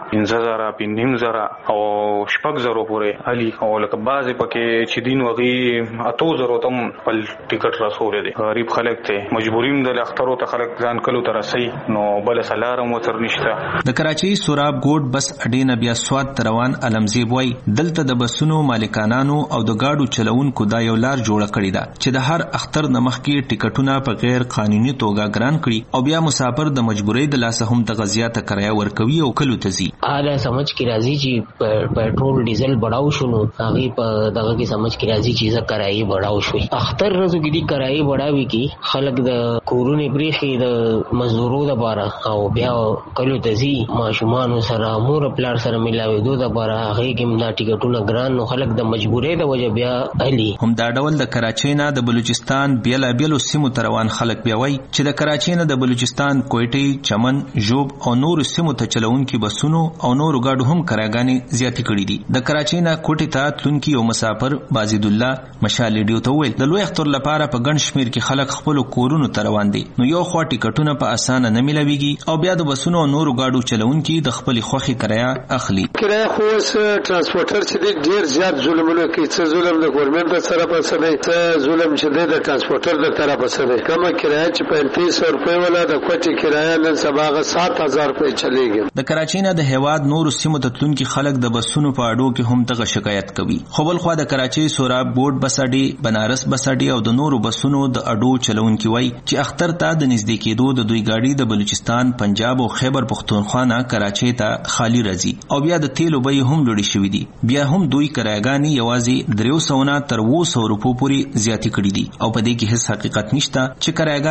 15,000 او 6,000 پورې علي او لکه بعضې پکې چې دین وغي 8,000 تم خپل ټیکټ رسولې دي. غریب خلک ته مجبوریم د اخترو ته خلک ځان کلو ته رسي نو بل سلارم وتر نشته. د کراچۍ سوراب ګوډ بس اډینا بیا سواد روان علمزیب وای دلته د بسونو مالکانانو او د گاډو چلوونکو دا یو لار جوړه کړې ده چې د هر اختر نه مخکې ټیکټونه په غیر قانوني توګه ګران کړي او بیا مسافر د مجبورۍ د لاسه هم د غزيات کرایه ورکوي او کلو تزي. اله سمجھ کې راځي چې پېټرول ډیزل بڑاو شنو هغه په دغه کې سمجھ کې راځي چې کرایه بڑاو شوي. اختر ورځو کې دي کرایه بڑاوي کې خلک د کورونو پریخي د مزدورو د بارا او بیا کلو تزي ماشومان سره مور پلار سره ملاوي دوه د بارا هغه کې دا ټیکټونه ګران نو خلک د مجبورۍ د وجه بیا علي. هم دا ډول د کراچۍ نه د بلوچستان بیلابیلو سیمو تروان خلک بیا وای چې د کراچۍ نه د بلوچستان، کوټې، چمن، ژوب او نور سیمو ته چلوونکي بسونو او نور گاډو هم کراګانې زیاتې کړې دي. د کراچۍ نه کوټې ته تلونکي یو مسافر بازید الله مشال لیډیو ته وویل د لوی اختر لپاره په ګڼ شمیر کې خلک خپل کورونو ته روان دي نو یو خوا ټیکټونه په اسانه نه ملويږي او بیا د بسونو او نور گاډو چلوونکي د خپل خوخي کرایه اخلي. کرایه خو ترانسپورټر چې ډیر زیات ظلمونه کوي. څه ظلم د ګورنمنت سره پسه دی، څه ظلم چې د ترانسپورټر د طرفه پسه دی. کومه کرایه چې 3500 روپۍ ولا د کوټې کرایه نن سبا 7,000 روپۍ چلیږي. د کراچۍ نه د هیواد نور سیمو ته تلونکي خلک د بسونو په اډو کې هم دغه شکایت کوي. خو بل خو د کراچۍ سوراب ګوډ بس اډې، بنارس بس اډې او د نورو بسونو د اډو چلوونکي وای چې اختر ته د نږدې کېدو د دوی گاډي د بلوچستان، پنجاب او خیبر پښتونخوا نه کراچۍ ته خالی راځي او بیا د تیلو بیې هم لوړې شوې دي. بیا هم دوی کرایګانې یوازې 300 تر 200 روپو پورې زیاتې کړې دي او په دې کې هیڅ حقیقت نشته چې کرایګانې زر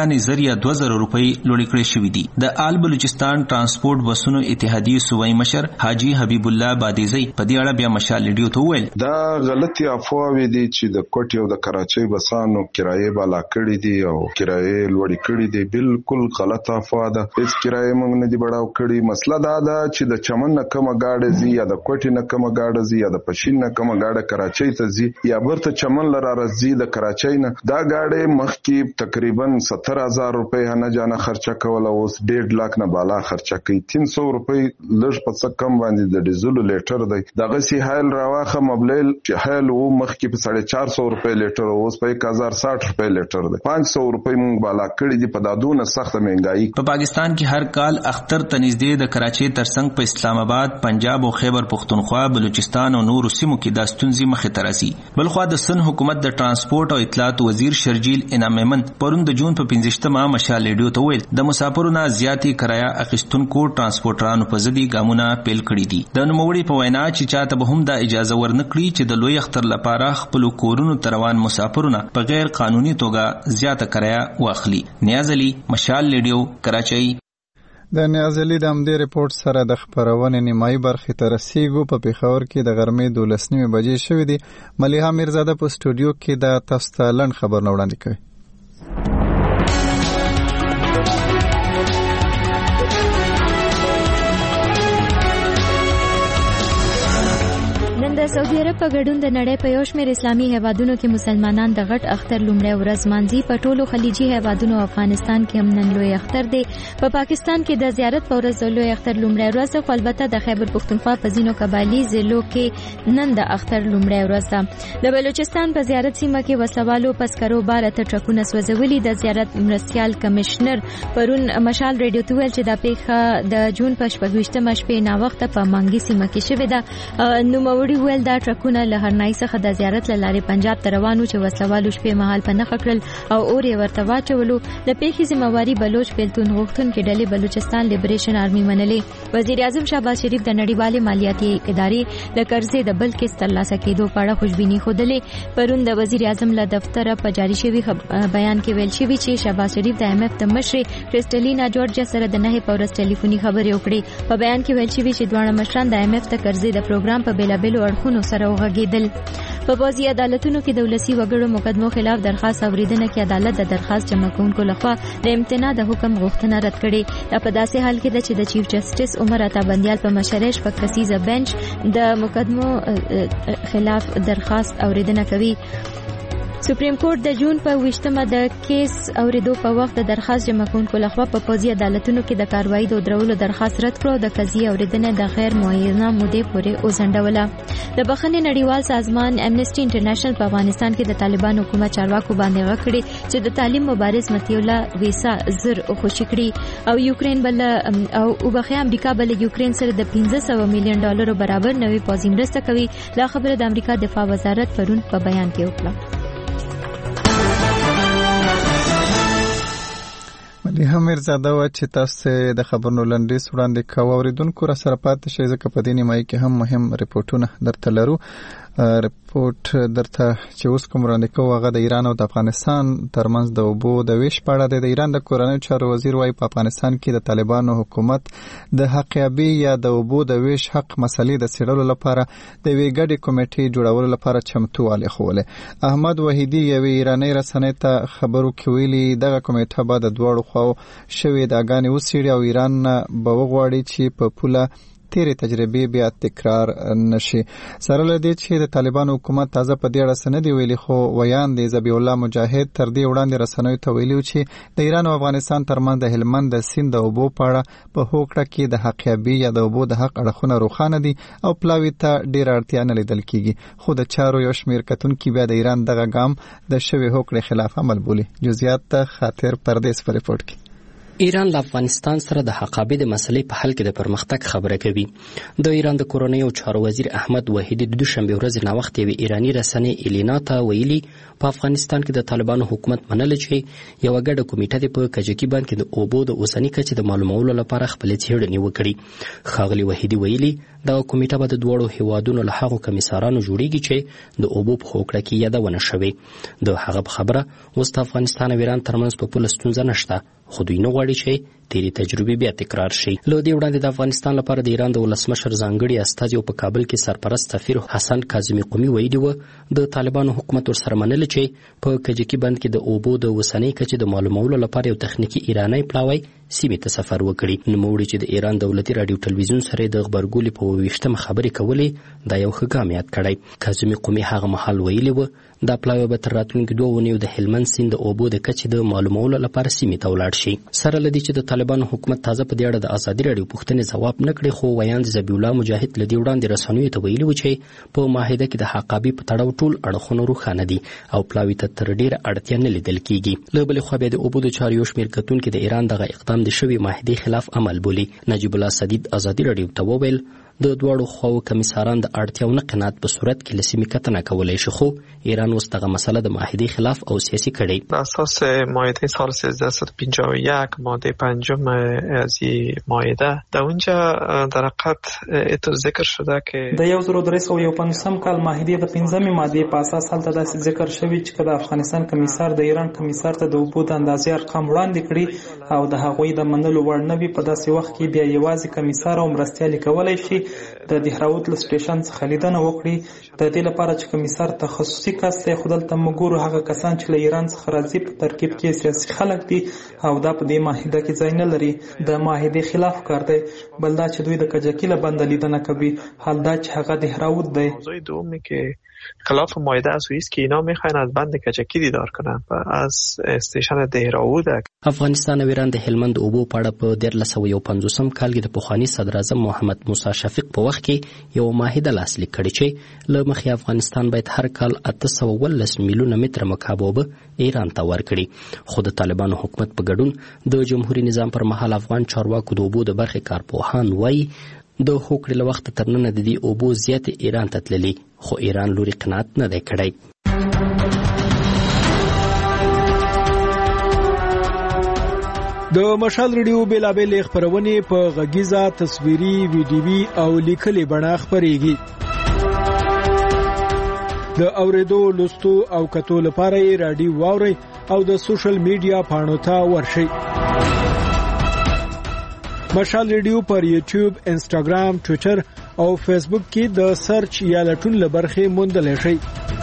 یا 2000 روپۍ لوړې کړې شوې دي. د آل بلوچستان ترانسپورت بسونو اتحادیې صوبایي مشر حاجی حبیب الله بادیزی په دې اړه بیا مشال ریډیو ته وویل دا غلطي افواوې دي چې د کوټې او د کراچۍ بسانو کرایې بالا کړې دي او کرایې لوړې کړې دي. بالکل غلطه افوا ده. هیڅ کرایې موږ نه دي بڑاو کړې. مسله دا ده چې د چمن نه کومه گاډه زی یا د کوټې نه کومه گاډه زی یا د پښین نه کومه گاډه کراچۍ ته زی یا برته چمن لره راځي د کراچۍ نه دا گاډه مخکې تقریبا 70000 روپۍ نه جانه خرچه کوله اوس 1.5 لک نه بالا خرچه کوي. 300 روپۍ لږ په څه کم باندې د ډیزل لیټر دی. دغه سی حال راواخه مبلل چې حال وو مخکې په 450 روپۍ لیټر اوس په 1060 روپۍ لیټر دی. 500 روپۍ مونږ بالا کړی دی. په دادونه سخت مهنګایي په پاکستان کې هر کال اختر ته نږدې د کراچۍ ترڅنګ په اسلام آباد، پنجاب او خیبر پختونخوا، بلوچستان او نورو سیمو کې د ستونزې مخې ته راځي. بلخوا د سن حکومت د ترانسپورت او اطلاعات وزیر شرجیل انعام مومن پرون د جون په 15مه مشال ریډیو ته ویل د مسافرو نه زیاتې کرایه اخیستونکو ترانسپورټرانو په ضد ګامونه پیل کړي دي. د نوموړي په وینا چې چاته به هم دا اجازه ورنکړي چې د لوی اختر لپاره خپل کورونو ته روان مسافرونه په غیر قانوني توګه زیاته کرایه واخلي. نیاز علي، مشال ریډیو، کراچۍ. د نیاز علي د همدې رپورټ سره د خپرونې نیمایي برخې ته رسیږو. په پېښور کې د غرمې 12 بجې شوې دي. ملیحه میرزاده په سټوډیو کې د تاسو ته لنډ خبرونه وړاندې کوي. د سعودي عرب په ګډون د نړۍ په یو شمېر اسلامي هیوادونو کې مسلمانان د غټ اختر لومړۍ ورځ مانځي. په ټولو خلیجي هیوادونو او افغانستان کې هم نن لوی اختر دی. په پاکستان کې د زیارت په ورځ د لوی اختر لومړۍ ورځ خو البته د خیبر پختونخوا په ځینو قبایلي ضلعو کې نن د اختر لومړۍ ورځ ده. د بلوچستان په زیارت سیمه کې وسلوالو پسکرو 12 ټرکونه سوځولي. د زیارت مرستیال کمشنر پرون مشال ریډیو ته ویل چې دا پیښه د جون په 28مه شپې ناوخته په مانګي سیمه کې شوې ده. نوموړي ویل دا ټرکونه له هرنای څخه د زیارت لارې پنجاب ته روانو چې وسلوالو شپې مهال په نښه کړل او اور یې ورته واچولو. د پیښې ذمہواري بلوچ بیلتون غوښتونکي ډلې بلوچستان لیبریشن آرمي منلې. وزیر اعظم شهباز شریف د نړیوالې مالیاتي ادارې د قرضې د بل کیس ترلاسه کېدو په اړه خوشبیني ښودلې. پرون د وزیر اعظم له دفتره په جاري شوي بیان کې ویل شوي چې شهباز شریف د IMF د مشرې کرسټلینا جورجیا سره د 9 په ورځ ټلیفوني خبرې وکړې. په بیان کې ویل شوي چې دواړه مشران د IMF د قرضې د پروګرام په بیلابیلو اړخونو سره وغږېدل. په پوځي عدالتونو کې د ولسي وګړو مقدمو خلاف درخواست اوریدنه کې عدالت د درخواست جمع کوونکو لخوا د امتناع د حکم غوښتنه رد کړې. دا په داسې حال کې ده چې د چیف جسټس عمر عطا بندیال په مشرۍ شپږ کسیزه بنچ د مقدمو خلاف درخواست اوریدنه کوي. سپریم کورټ د جون په 20مه د کیس اوریدو په وخت د درخواست جمع کوونکو لخوا په پوځي عدالتونو کې د کاروایی د درولو درخواست رد کړو. د قضیې اوریدنه د غیر معینه مودې پورې وځنډوله. د بخښنې نړیوال سازمان امنیسټي انټرنیشنل په افغانستان کې د طالبان حکومت چارواکو باندې غږ کړی چې د تعلیم مبارز مطیع الله ویسا زر خوشی کړي او یوکرین بل او وبخښه امریکا بل یوکرین سره د 500 میلیون ډالر برابر نوې پوځي مرسته کوي. دا خبره د امریکا دفاع وزارت پرون په بیان کې وکړه. ملیحه میرزاده وه چې تاسو د خبرونو لنډیز وړاندې کوو. اوریدونکو را سره پاتې شئ ځکه په دې نیمایي کې هم مهم رپورټونه درته لرو. رپورټ درته چې اوس کوم وړاندې کوو هغه د ایران او د افغانستان ترمنځ د اوبو د ویش په اړه دی. د ایران د کورنیو چارو وزیر وايي په افغانستان کې د طالبانو حکومت د حقیابي یا د اوبو د ویش حق مسلې د څېړلو لپاره د یوې ګډې کمیټې جوړولو لپاره چمتووالی ښوولی. احمد وحیدي یوې ایرانۍ رسنۍ ته خبرو کې ویلي دغه کمیټه به د دواړو خواو شوې ادعاګانې وڅېړي او ایران نه به وغواړي چې په پوله تیرې تجربې بیا تکرار نشي. سره له دې چې د طالبانو حکومت تازه په دې اړه څه نه دي ویلي خو ویاند ذبیح الله مجاهد تر دې وړاندې رسنیو ته ویلي چې د ایران او افغانستان ترمنځ د هلمند د سیند د اوبو په اړه په هوکړه کې د حقیابي یا د اوبو د حق اړخونه روښانه دي او پلاوي ته ډېره اړتیا نه لیدل کېږي. خو د چارو یو شمېر کتونکي بیا د ایران دغه ګام د شوې هوکړې خلاف عمل بولي. جزئیات ته خاطر پردیس په رپورټ کې. ایران له افغانستان سره د حقابې د مسلې په حل کې د پرمختګ خبره کوي. د ایران د کورنیو چارو وزیر احمد وحیدي د دوشنبه ورځ ناوخت یوې ایرانی رسنۍ الینا ته ویلي په افغانستان کې د طالبانو حکومت منل چې یو ګډه کمیټه په کجکي باندې د اوبو د اوسنۍ کچې د معلومولو لپاره خپل څېړنې وکړي. ښاغلي وحیدي ویلي دا کمیټه به د دوړو هیوادونو له هغو کمیسارانو جوړیږي چې د اوبو په هوکړه کې یادونه شوې. د هغه په خبره اوس د افغانستان او ایران ترمنځ په پوله ستونزه نشته خو دوی نه غواړي چې تیری تجربې بیا تکرار شي. له دې وړاندې د افغانستان لپاره د ایران د ولسمشر ځانګړي استازي په کابل کې سرپرست سفیر حسن کاظمي قومي ویلي و د طالبانو حکومت ورسره منل چې په کجکي بند کې د اوبو د وسنۍ کچې د معلومولو لپاره یو تخنیکي ایرانی پلاوی سیمې ته سفر وکړي. نوموړي چې د ایران دولتي راډیو ټلویزیون سره د غبرګولي په 28مه خبرې کولې دا یو ښه ګام یاد کړی. کاظمي قومي هغه مهال ویلي و دا پلاوی به تر راتلونکي 2 اونیو د هلمند سیند د اوبو د کچې د معلومولو لپاره سیمې ته ولاړ شي. سره له دې چې د طالبانو حکومت تازه په دې اړه د ازادي راډیو پوښتنې ځواب نه کړي، خو ویاند ذبیح الله مجاهد له دې وړاندې رسنیو ته ویلي و چې په معاهده کې د حقابي په تړاو ټول اړخونه روښانه دي او پلاوي ته تر ډیره اړتیا نه لیدل کیږي. له بلې خوا بیا د اوبو د چارو یو شمېر کتونکي د ایران دغه اقدام د شوي معاهدې خلاف عمل بولي. نجیب الله سدید ازادي راډیو ته وویل د دواړو خواو کمیساران د اړتیاو نه قناعت په صورت کې له سیمې کتنه کولی شي، خو ایران اوس دغه مسله د معاهدې خلاف او سیاسي کړی. بر اساس معاهده سال 1351 ماده 5 از معاهده در اونجا در حقیقت اتو ذکر شده که د 1351 کال معاهده د 5مې ماده په اساس هلته داسې ذکر شوی چې د افغانستان کمیسار د ایران کمیسار ته د اوبو د اندازې ارقام وړاندې کړي او د هغوی د منلو وړ نه وي. په داسې وخت کې بیا یوازې کمیسار او مرستیال کولی شي د دهراوت له سټیشن څخه لیدنه وکړي. د دې لپاره چې کمیسار تخصصي کس دی، خو دلته موږ ګورو هغه کسان چې له ایران څخه راځي په ترکیب کې سیاسي خلک دي او دا په دې معاهده کې ځای نه لري. د معاهدې خلاف کار دی. بل دا چې دوی د کجکي له بنده لیدنه کوي، حال دا چې هغه دهراوت دی. موضوع دومی که خلاف معاهده است است که اینا میخواین از بند کجکی دیدار کنن و از استیشن دهراوت. افغانستان او ایران د هلمند اوبو په اړه په 1350 کال کې د پخوانی صدر اعظم محمد موسی شفیق په وخت کې یو معاهده لاسلیک کړې چې له مخې افغانستان باید هر کال 819 میلیونه متر مکعب اوبه ایران ته ورکړي. خو د طالبانو حکومت په ګډون د جمهوریت نظام پر مهال افغان چارواکو د اوبو د برخې کارپوهان وایي د هوکړې له وخته تر ننه د دې اوبو زیاتې ایران ته تللي، خو ایران لوري قناعت نه دی کړی. د مشال ریډیو بیلابیل خبرونه په غږیزه، تصویري، ویډیوي او لیکلي بڼه خبريږي. د اوریدو، لوستو او کتو لپاره یې رادیو واوري او د سوشل میډیا پاڼو ته ورشئ. مشال ریډیو پر یوټیوب، انسټاګرام، ټوئیټر او فیسبوک کې د سرچ یا لټون لبرخه موندل شي.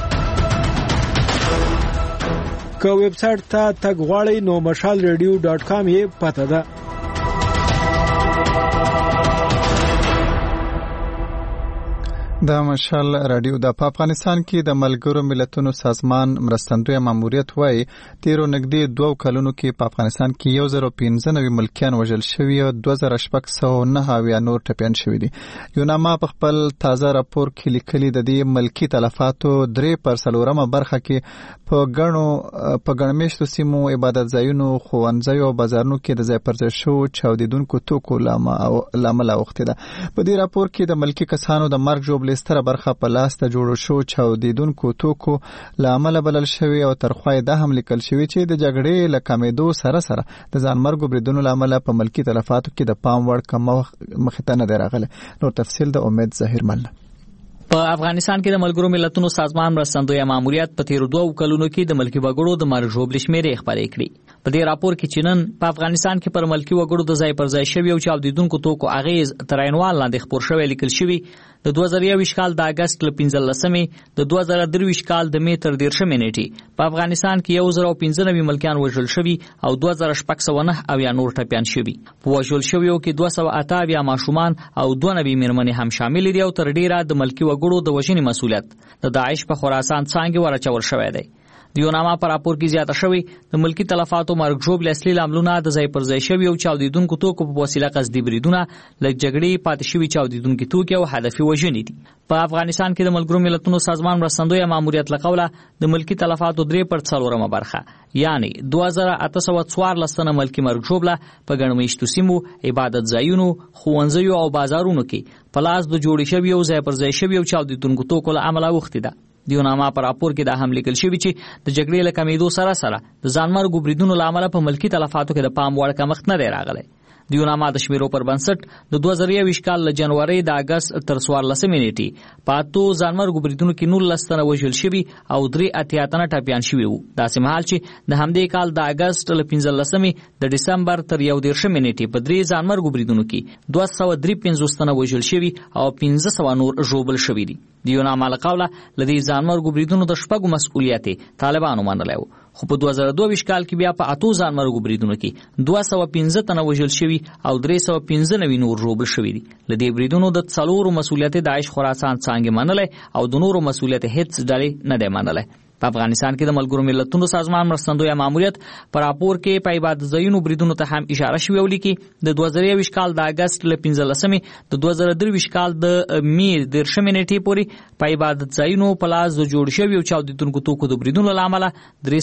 که ویب سټ ته تګ غواړئ نو mashalradio.com یې پته ده. د مشال رادیو د افغانستان کې د ملګرو ملتونو سازمان مرستندوی ماموریت وایي تیرو نږدې 2 کلونو کې په افغانستان کې 1095 ملکیان وژل شوي او 2609 نور ټپیان شوي دي. یوناما په خپل تازه راپور کې لیکلي د دې ملکی تلفاتو 3% برخه کې په ګڼو میشتو سیمو، عبادت ځایونو، ښوونځیو او بازارونو کې د ځای پر ځای شوو چاودیدونکو توکو لامل اوښتې ده. په دې راپور کې د ملکی کسانو د مرګ ژوبلې ستره برخه په لاس ته جوړو شو چاودیدونکو توکو لامل بلل شوی او ترخوای ده هم لیکل شوی چې د جګړې له کمیدو سره د ځانمرګو بریدونو لامل په ملکی تلفاتو کې د پام وړ کم مخې ته نه دی راغلی. نور تفصیل د امید ظاهر مل. په افغانستان کې د ملګرو ملتونو سازمان مرستندوی ماموریت په تیرو 2 کلونو کې د ملکی وګړو د مرګ ژوبلې شمیرې خبرې کړې. په دې راپور کې چې نن په افغانستان کې پر ملکی وګړو د ځای پر ځای شوی او چاودیدونکو توکو اغیز تر عنوان لاندې خبر شوی لیکل شوی د 2021 کال د اگست ل 15مې د 2023 کال د می تر 13مې نیټې په افغانستان کې 1095 ملکیان وژل شوي او 2609 نور ټپیان شوي. په وژل شویو کې 228 ماشومان او 92 میرمنې هم شامل دي او تر ډیره د ملکی وګړو د وژنې مسؤلیت د داعش په خراسان څانګه ورچول شوی دی. د یوناما پر راپور کې زیاته شوی د ملکی تلفاتو مرګ ژوبلې اصلي لاملونه د ځای پر ځای شوی او چاودیدونکو توکو په وسیله قصدي بریدونه، لږ جګړې، پاتې شوي چاودیدونکو توکي او هدفي وژنې دي. په افغانستان کې د ملګرو ملتونو سازمان مرستندوی ماموریت لقوله د ملکی تلفاتو 3% برخه یعنی 2814 ملکی مرګ ژوبله په ګڼمېشتو سیمو، عبادت ځایونو، ښوونځیو او بازارونو کې په لاس د جوړې شوي او ځای پر ځای شوي او چاودیدونکو توکو له امله اوښتې ده. د یوناما پر راپور کې دا هم لیکل شوی چې د جګړې له کمیدو سره د ځانمرګو بریدونو له امله په ملکی تلفاتو کې د پام وړ کمښت نه دی راغلی. د یوناما د شمیرو پر بنسټ د 2021 کال له جنوري د اگست تر 14 نیټې پاتو ځانمرګ بریدونو کې 19 تنه وژل شوي او 3 تنه ټپيان شوي وو. داسې مهال چې د همدې کال د اگست له 15 د ډسمبر تر 11 نیټې په 3 ځانمرګ بریدونو کې 253 تنه وژل شوي او 1500 نور ژوبل شوي دي. د یوناما له قوله لدی ځانمرګ بریدونو د شپږو مسؤلیت طالبانو منلی و، خو په 2022 کال کې بیا په 8 ځانمرګ بریدونو کې 215 تنه وژل شوي او 395 نور ژوبل شوي دي. لدی بریدونو د څلورو مسؤلیت داعش خراسان څانګې منلی او د نورو مسؤلیت هیڅ ډلې نه دی منلی. په افغانستان کې د ملګرو ملتونو سازمان مرستندوی ماموریت پر راپور کې په عبادت ځایونو بریدونو ته هم اشاره شوې او لیکي د 2023 کال د اگست له 15 د 2023 کال د می 10 نیټې پورې په عبادت ځایونو په لاس د جوړ شوي او چاودیدونکو توکو د بریدونو له امله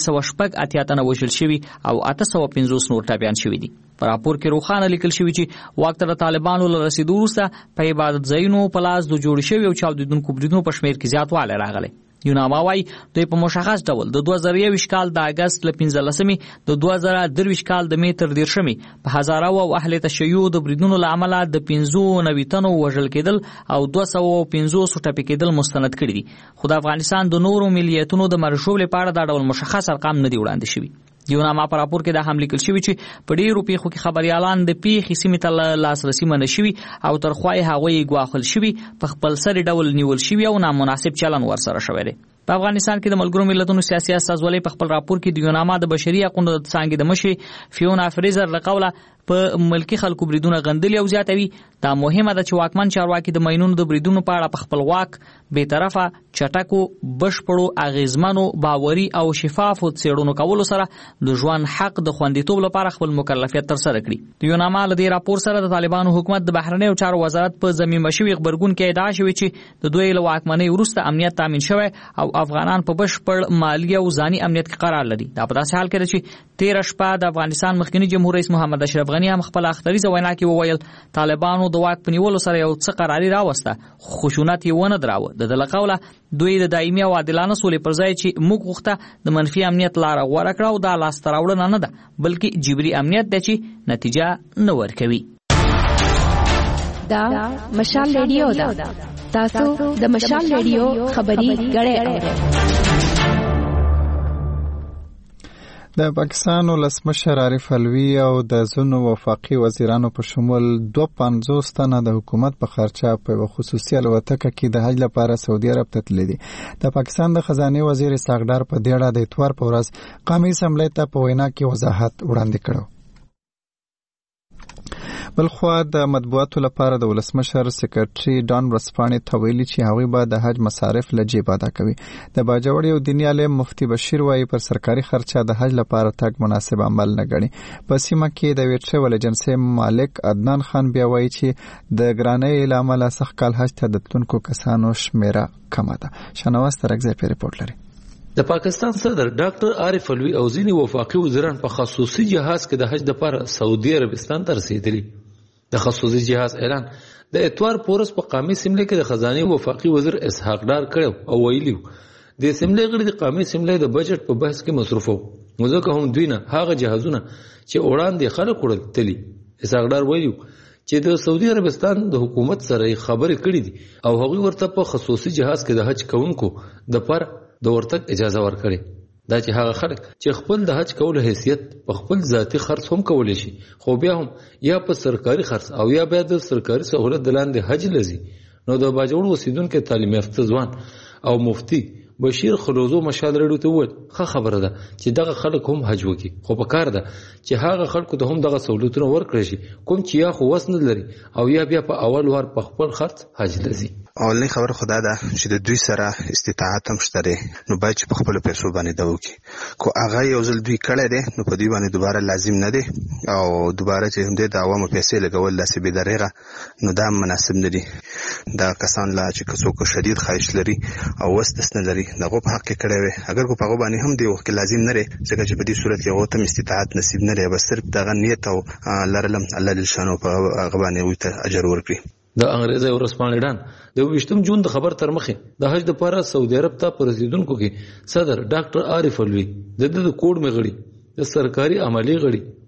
380 تنه وژل شوي او 850 نور ټپيان شوي دي. په راپور کې روښانه لیکل شوی چې واک ته د طالبانو له رسیدو وروسته په عبادت ځایونو په لاس د جوړ شوي او چاودیدونکو بریدونو په شمیر کې زیاتوالی راغلی. یوناما وايي دوی په مشخص ډول د 2021 کال د اگست له 15 د 2023 کال د می تر 10 په هزارو او اهل تشیع د بریدونو له امله د 95 تنو وژل کېدل او 250 ټپي کېدل مستند کړي دي. خو د افغانستان د نورو ملیتونو د مرشو لپاره دا ډول مشخص ارقام نه دي وړاندې شوي. یوناما په راپور کې دا هم لیکل شوی چې په ډیرو پیښو کې خبريالان د پیښې سیمې ته لاسرسي منع شوي او تر خوای هغوی ګواښل شوي، په خپل سر ډول نیول شوي او نامناسب چلن ورسره شوی دی. په افغانستان کې د ملګرو ملتونو سیاسي استازولۍ په خپل راپور کې د یوناما د بشري حقوقو د څانګې د مشر فیونا فریزر له قوله په ملکی خلکو بریدونه غندلي او زیاتوي. دا مهمه ده چې واکمن چارواکي د ماینونو د بریدونو په اړه په خپل واک به طرفه چټکو بشپړو اغیزمنو باوري او شفافو څېړنو کولو سره د ژوند حق د خوندیتوب لپاره خپل مکلفیت تر سره کړي. د یوناما له دې راپور سره د طالبانو حکومت د بهرنیو چارو وزارت په ضمیمه شوي خبرګون کې ادعا شوې چې د دوی له واکمنۍ وروسته امنیت تامین شوی او افغانان په بشپړ مالی او ځاني امنیت کې قرار لري. دا په داسې حال کې ده چې 13 شپه د افغانستان مخکنی جمهور رئیس محمد اشرف غنی هم خپل اختریزه وینا کې وویل طالبانو د واک په نیولو سره یو څه قراري راوسته، خشونت یې ونه دراوه. د دغه قوله دوی د دایمي او عادلانه سولې پر ځای چې موږ غوښته د منفي امنیت لاره غوره کړه او دا لاسته راوړنه نه ده بلکې جبري امنیت دی چې نتیجه نه ورکوي. دا مشال ریډیو ده. تاسو د مشال ریډیو خبري غړې اورئ. د پاکستان ولسمشر عارف علوي او د ځینو وفاقي وزیرانو په شمول 250 تنه د حکومت په خرچه په خصوصي الوتکه کې د حج لپاره سعودي عرب ته تللي دي. د پاکستان د خزانه وزیر اسحاق ډار په دې اړه د اتوار په ورځ قومي اسمبلی ته په وینا کې وضاحت وړاندې کړو. بلخوا د مطبوعاتو لپاره د ولسمشر سکرټري ډان ورسپانې ته ویلي چې هغوی به د حج مصارف له جیب ادا کوي. د باجوړ یو دیني عالم مفتي بشیر وایي پر سرکاري خرچه د حج لپاره تګ مناسب عمل نه ګڼي. په سیمه کې د ویټرول ایجنسۍ مالک عدنان خان بیا وایي چې د ګرانۍ له امله سخت کال حج ته د تلونکو کسانو شمیره کمه ده. شنواز ترکزی په ریپورت لري. د پاکستان صدر ډاکټر عارف علوي او ځینې وفاقي وزیران په خصوصي جهاز کې د حج لپاره سعودي عربستان ته رسیدلي. د خصوصي جهاز اعلان د اتوار پورس په قومي اسمبلی کې د خزانه وفاقي وزیر اسحاق ډار کړو او ویلي د اسمبلی غړي د قومي اسمبلی د بجټ په بحث کې مصروف وو ځکه هم دوی نه هغه جهازونه چې وړاندې خلک وړل تلي. اسحاق ډار ویلي چې د سعودي عربستان د حکومت سره خبرې کړې دي او هغوی ورته په خصوصي جهاز کې د حج کوونکو د پر د ورتګ اجازه ورکړي. دا چې هغه خلک چې خپل د حج کولو حیثیت په خپل ذاتی خرڅ هم کولی شي خو بیا هم یا په سرکاري خرڅ او یا بیا د سرکاري سہولت د لاندې حج لزي. نو د باجوړ اوسیدونکو تعلیم یافته ځوان او مفتی بشیر خلوزو مشال ریډیو ته وویل ښه خبره ده چې دغه خلک هم حج وکړي خو په کار ده چې هغه خلکو ته هم دغه سہولتونه ورکړي شي کوم چې یا خو وس نه لري او یا بیا په اول وار په خپل خرڅ حج لزي. اولنی خبر خدا ده چې د دوی سره استطاعت هم شته نو باید چې په خپل پیسو باندې دا وکړي کو هغه یو ځل دوی کړی دی نو په دوی باندې دوباره لازم نه دی او دوباره چې هم د عوامو پیسې لګول داسې بې دریغه نو دا مناسب نه دي. دا کسان لا چې څوک شدید خواهش لري او وس نه لري دغه په حق کې کړی وي اگر کو په هغه باندې هم دی وخت لازم نه لري ځکه چې په دې صورت کې هغه ته استطاعت نصیب نه لري بس صرف دغه نیت او لرلم الله جل شانو په هغه باندې وي اجر ورکړي. د انګریزي ورسپانې ډان د 20 جون د خبر تر مخه د حج لپاره سعودي عرب ته پر رسیدونکو کې صدر ډاکټر عارف علوي د کوډ مغړي د سرکاري عملی غړي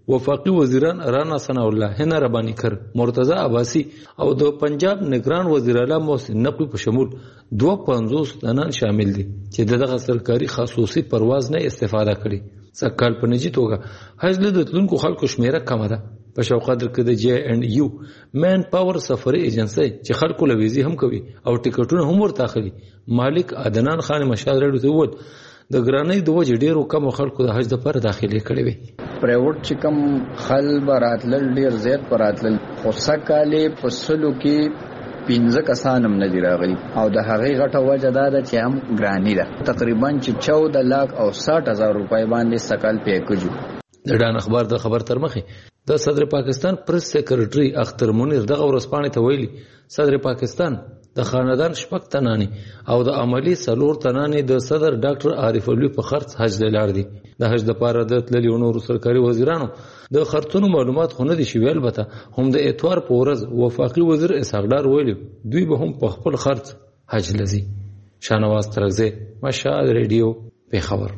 وفاقي وزیران رانا ثناء الله، هنا ربانی کر، مرتضی عباسی او د پنجاب نگران وزیر اعلی محسن نقوی په شمول 250 تنان شامل دي چې دغه سرکاري خصوصي پرواز نه استفاده کړي. سکهال په نجی توګه حج له تلونکو خلکو شمیره کمه ده. په شوقدر کې د جی اینڈ یو مین پاور سفري ایجنسی چې خلکو له ویزي هم کوي او ټیکټونه هم ورته اخلي. مالک عدنان خان مشال رډو ته ووت د ګرانۍ د وجې ډیرو کم خلکو د حج لپاره داخلي کړي وي. پرایوټ چې کم خل براتل ډیر زیات براتل خو سکهاله په سلو کې 15 کسان هم نه دی راغلي او د هغې غټه وجه دا ده چې هم ګرانی ده. تقریبا چې 14 لک او 60,000 روپۍ باندې سکهال پیکجو. د ډان اخبار د خبر تر مخې د صدر پاکستان پریس سیکرټري اختر منیر دغه ورځپاڼې ته ویلي صدر پاکستان د خاندان 6 تنانی او د عملی 4 تنانی د صدر ډاکټر عارف علوي په خرڅ حج لاړ دي. د حج لپاره د تللي نورو سرکاري وزیرانو د خرڅونو معلومات خو نه دي شوي، البته هم د اتوار په ورځ وفاقي وزیر اسحاق ډار ویلي دوی به هم په خپل خرڅ حج لزي. شاهنواز ترغزی، مشال ریډیو، پیښور.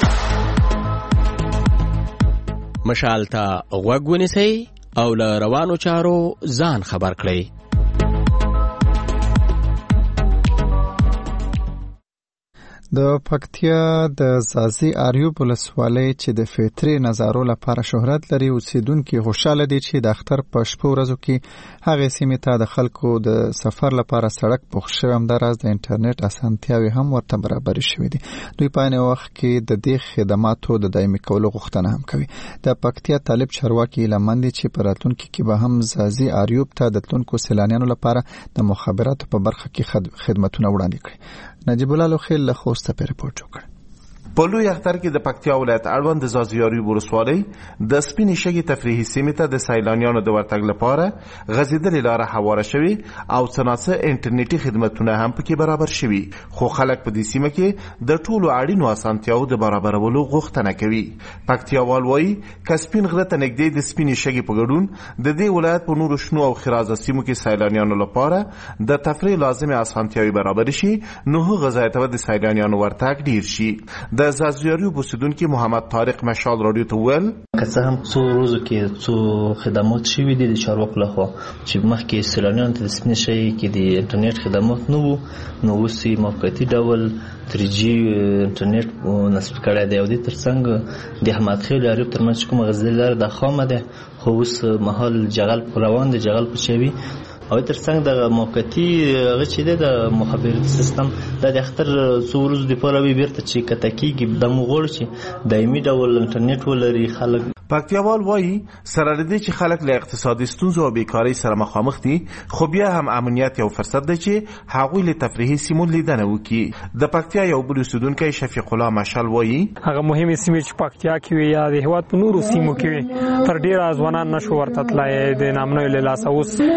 مشال ته غوږ ونیسئ او له روانو چارو ځان خبر کړئ. د پکتیا د زازي اریوب ولسوالۍ چې د فطري نظارو لپاره شهرت لري اوسیدونکو خوشاله دي چې د اختر په شپو ورځو کې هغه سیمې ته د خلکو د سفر لپاره سړک پوښ شوی، همداراز د انټرنیټ اسانتیاوې هم ورته برابر شوې دي. دوی په عین وخت کې د دې خدماتو د دایمي کولو غوښتنه هم کوي. د پکتیا طالب چارواکي لمن دي چې په راتلونکي کې به هم زازي اریوب ته د تلونکو سیلانیانو لپاره د مخابراتو په برخه کې خدمتونه وړاندې کړي. نجیب الله لوخیل له خوست په ریپورت وکړ. په لوی اختر کې د پکتیا ولایت اړوند د زازي اریوب ولسوالۍ د سپینې شګې تفریحي سیمې ته د سیلانیانو د ورتګ لپاره غځېدلې لاره هواره شوې او څه ناڅه انټرنیټي خدمتونه هم پکې برابر شوي، خو خلک په دې سیمه کې د ټولو اړینو اسانتیاوو د برابرولو غوښتنه کوي. پکتیاوال وایي که سپین غره ته نږدې د سپینې شګې په ګډون د دې ولایت په نورو شنو او خرازه سیمو کې سیلانیانو لپاره د تفریح لازمه اسانتیاوې برابر شي، نو هغه ځای ته د سیلانیانو ورتګ ډیر شي. د زازي اریوب اوسیدونکي محمد طارق مشال رادیو ته وویل که څه هم څو ورځو کې څو خدمات شوي دي د چارواکو لخوا چې مخکې سیلانیانو ته د سپینې شګې کې د انټرنیټ خدمات نه وو، نو اوس یې موقتي ډول 3G انټرنیټ نصب کړی دی او دې ترڅنګ د احمد خیل اریوب ترمنځ چې کومه غځېدلې لاره ده خامه ده، خو اوس مهال جغل روان دی، جغل پچوي او ترڅنګ د موقتي هغه چې دی د مخابراتي سیستم د اختر څو ورځو دپاره وي بیرته چې کته کېږي دا موږ غواړو چې دایمي ډول انټرنیټ ولري خلک. پکتیاوال وایي سره له دې چې خلک له اقتصادي ستونزو او بیکارۍ سره مخامخ دي، خو بیا هم امنیت یو فرصت دی چې هغوی له تفریحي سیمو لیدنه وکړي. د پکتیا یو بل اوسیدونکی شفیق الله مشال وایي هغه مهمې سیمې چې پکتیا کې وي یا د هېواد په نورو سیمو کې وي تر ډېره ځوانان نشو ورته تللی د نامنیو له لاسه.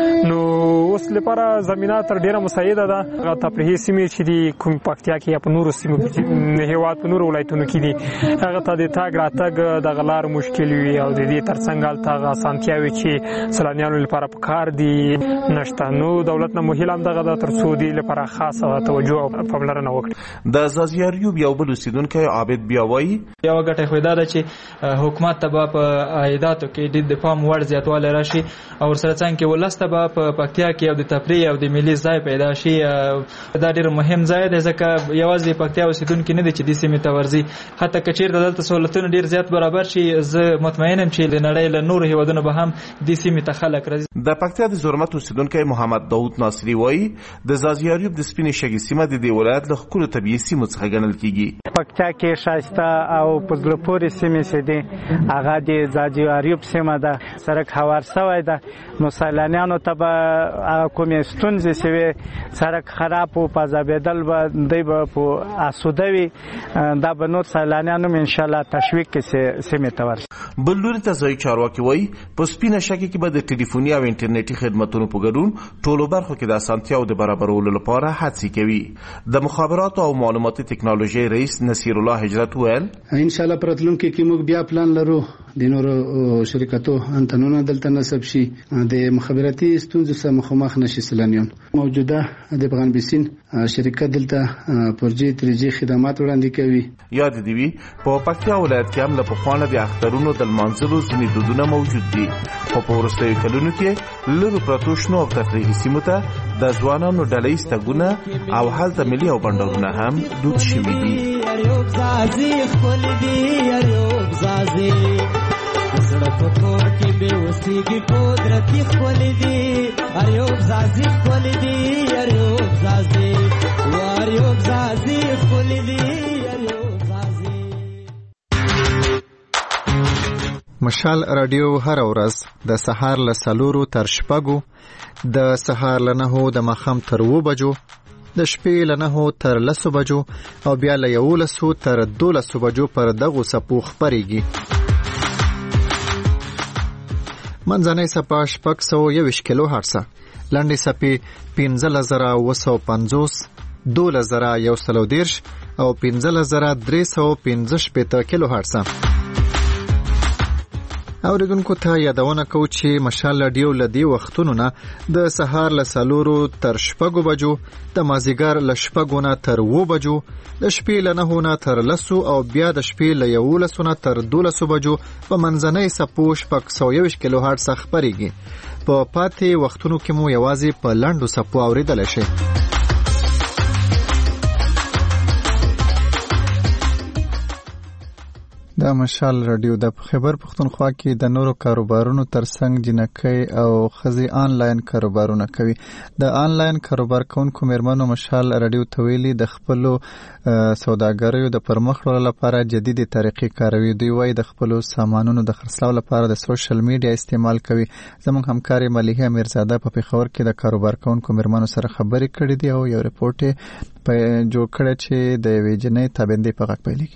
اوس لپاره زمینه تر ډېره مساعده ده. هغه تفریحي سیمې چې دي کوم پکتیا کې یا په نورو سیمو کې د هېواد په نورو ولایتونو کې دي هغه ته د تګ راتګ دغه لار مشکل وي او د دې ترڅنګ هلته هغه اسانتیاوې چې سیلانیانو لپاره پکار دي نشته. نو دولت نه مهیله همدغه ده تر څو دې لپاره خاصه توجه او پاملرنه وکړي. د زازي اریوب یو بل اوسیدونکی عابد بیا وایي یوه ګټه خو دا ده چې حکومت ته به په عایداتو کې ډېر د پام وړ زیاتوالی راشي او ورسره څنګ کې ولس ته به په پکتیا کې یو د تفریح او د ملي ځای پیدا شي. دا ډېر مهم ځای دی ځکه یوازې پکتیا اوسیدونکي نه دي چې دې سیمې ته ورځي، حتی که چېرته دلته سهولتونه ډېر زیات برابر شي زه مطمئنم چې د نړۍ له نورو هېوادونو به هم دې سیمې ته خلک راځي. د پکتیا د زرمت اوسیدونکی محمد داود ناصري وایي د زازي اریوب د سپینې شګې سیمه د دې ولایت له ښکلو طبیعي سیمو څخه ګڼل کېږي. پکتیا کې ښایسته او په زړه پورې سیمې چې دي هغه د زازي اریوب سیمه ده، سړک هوار شوی ده، نو سیلانیانو ته به کومې ستونزې چې وي سړک خراب و په ځابېدل به دوی به په اسوده وي، دا به نور سیلانیان هم انشاءالله تشویق کړي سیمې ته ورشي. بل لوري ته ځایي چارواکي وایي په سپینه شګې کې به د ټلیفوني او انټرنیټي خدمتونو په ګډون ټولو برخو کې د اسانتیاو د برابرولو لپاره هڅې کوي. د مخابراتو او معلوماتي ټکنالوژي رئیس نصیر الله هجرت ویل ان شاء الله په راتلونکي کې موږ بیا پلان لرو د نورو شرکتو انتنونه دلته نصب شي د مخابراتي ستونزو سره مخامخ نشي سیلانیان. موجوده د افغان بیسین شرکت دلته 4G 3G خدمات وړاندې کوي. یاد دی وی په پکتیا ولایت کې هم له پخوانه د اخترونو د منځلو ځینې دودونه موجود دي. په وروستیو کلونو کې لږ پرتو شنو او تفریحي سیمو ته د ځوانانو ډلې ستګونه او هلته ملي او بندرونه هم دود شوي دي. یوب زازي خپل دي یوب زازي سړک کور کې به وسیږي قدرت خپل دي یوب زازي خپل دي یوب زازي یوب زازي خپل دي یوب زازي. مشال رادیو هر ورځ د سهار له 4 تر 6 د سهار له 9 د ماښام تر 2 بجو د شپې له 9 تر 10 بجو او بیا له 11 تر 12 بجو پر دغه سپو خبريږي. منځنۍ سپه 621 کیلو هرتز، لنډې سپې 15950، 12110 او 15315 کیلو هرتز. اوریدونکو ته یادونه کوو چې مشال رادیو لدی وختونو نه د سهار له 4 تر 6 بجو، د مازیګر له 6 نه تر 2 بجو، د شپې له 9 نه تر 10 او بیا د شپې له 11 نه تر 12 بجو په منځنۍ سپو 621 کیلو هرتز خبريږي. په پاتې وختونو کې مو یوازې په لنډو سپو اوریدل شي. د مشال رادیو د خبر پښتونخوا کې د نورو کاروبارونو ترڅنګ جنکۍ او خزي آنلاین کاروبارونه کوي. د آنلاین کاروبار کوونکو مېرمنو مشال رادیو ته ویلي د خپل سوداګریو د پرمخ وړلو لپاره جديدي طریقې کاروي. دوی وايي د خپل سامانونو د خرڅلاو لپاره د سوشل میډیا استعمال کوي. زموږ همکاري مليحه امیرزاده په پیښور کې د کاروبار کوونکو مېرمنو سره خبرې کړې دي او یو ریپورت په جوړ کړی چې د ویجنې تابندې په غږ پیلېږي.